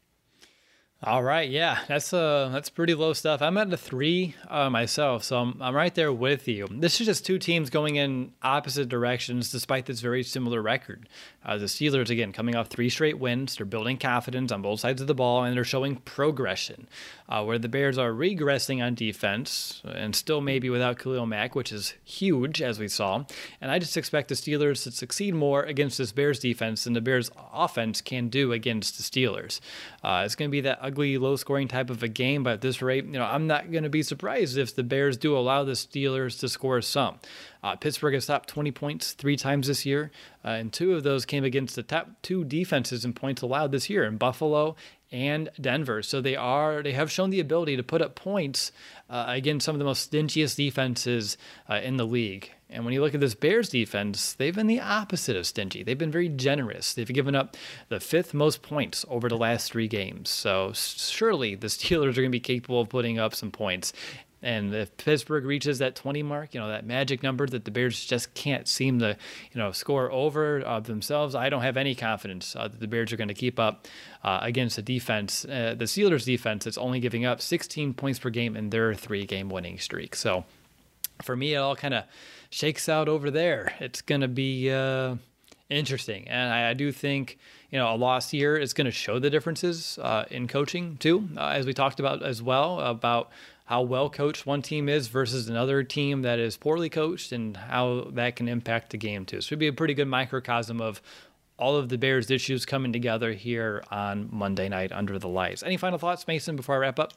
All right, yeah, that's uh that's pretty low stuff. I'm at a three uh, myself, so I'm I'm right there with you. This is just two teams going in opposite directions, despite this very similar record. Uh, the Steelers, again, coming off three straight wins, they're building confidence on both sides of the ball, and they're showing progression. Uh, where the Bears are regressing on defense, and still maybe without Khalil Mack, which is huge, as we saw. And I just expect the Steelers to succeed more against this Bears defense than the Bears offense can do against the Steelers. Uh, it's going to be that ugly, low-scoring type of a game, but at this rate, you know, I'm not going to be surprised if the Bears do allow the Steelers to score some. Uh, Pittsburgh has stopped twenty points three times this year, uh, and two of those came against the top two defenses in points allowed this year, in Buffalo and Denver. So they are they have shown the ability to put up points uh, against some of the most stingiest defenses uh, in the league. And when you look at this Bears defense, they've been the opposite of stingy. They've been very generous. They've given up the fifth most points over the last three games. So surely the Steelers are going to be capable of putting up some points. And if Pittsburgh reaches that twenty mark, you know, that magic number that the Bears just can't seem to, you know, score over uh, themselves, I don't have any confidence uh, that the Bears are going to keep up uh, against the defense. Uh, the Steelers defense is only giving up sixteen points per game in their three-game winning streak. So for me, it all kind of shakes out over there. It's going to be uh, interesting. And I, I do think, you know, a loss here is going to show the differences uh, in coaching too, uh, as we talked about as well, about how well coached one team is versus another team that is poorly coached, and how that can impact the game too. So it'd be a pretty good microcosm of all of the Bears' issues coming together here on Monday night under the lights. Any final thoughts, Mason, before I wrap up?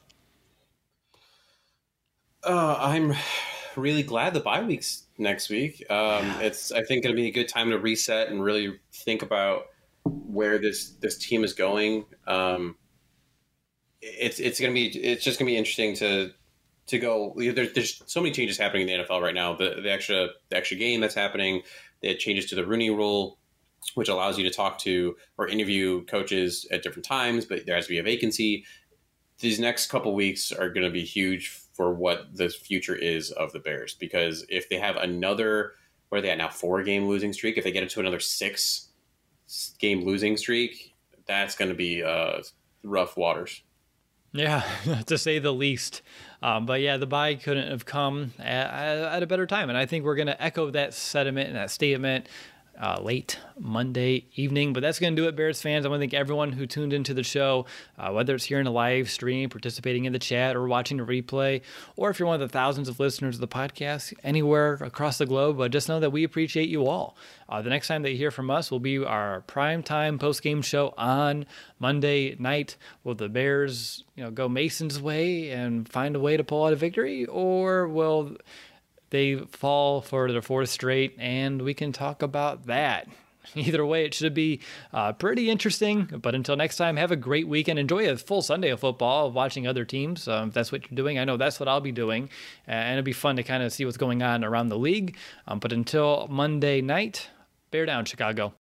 Uh, I'm really glad the bye week's next week. Um, it's, I think, going to be a good time to reset and really think about where this, this team is going. Um, it's it's going to be it's just going to be interesting to to go. There's there's so many changes happening in the N F L right now. The the extra the extra game that's happening. The changes to the Rooney Rule, which allows you to talk to or interview coaches at different times, but there has to be a vacancy. These next couple weeks are going to be huge for what the future is of the Bears, because if they have another, what are they at now, four game losing streak, if they get into another six game losing streak, that's going to be uh, rough waters. Yeah, to say the least. Um, but yeah, the bye couldn't have come at, at a better time. And I think we're going to echo that sentiment and that statement Uh, late Monday evening. But that's going to do it, Bears fans. I want to thank everyone who tuned into the show, uh, whether it's here in a live stream, participating in the chat, or watching a replay, or if you're one of the thousands of listeners of the podcast anywhere across the globe. Uh, just know that we appreciate you all. Uh, the next time that you hear from us will be our primetime post-game show on Monday night. Will the Bears, you know, go Mason's way and find a way to pull out a victory, or will they fall for their fourth straight? And we can talk about that. Either way, it should be uh, pretty interesting. But until next time, have a great weekend. Enjoy a full Sunday of football, watching other teams. Um, if that's what you're doing, I know that's what I'll be doing. And it'll be fun to kind of see what's going on around the league. Um, but until Monday night, bear down, Chicago.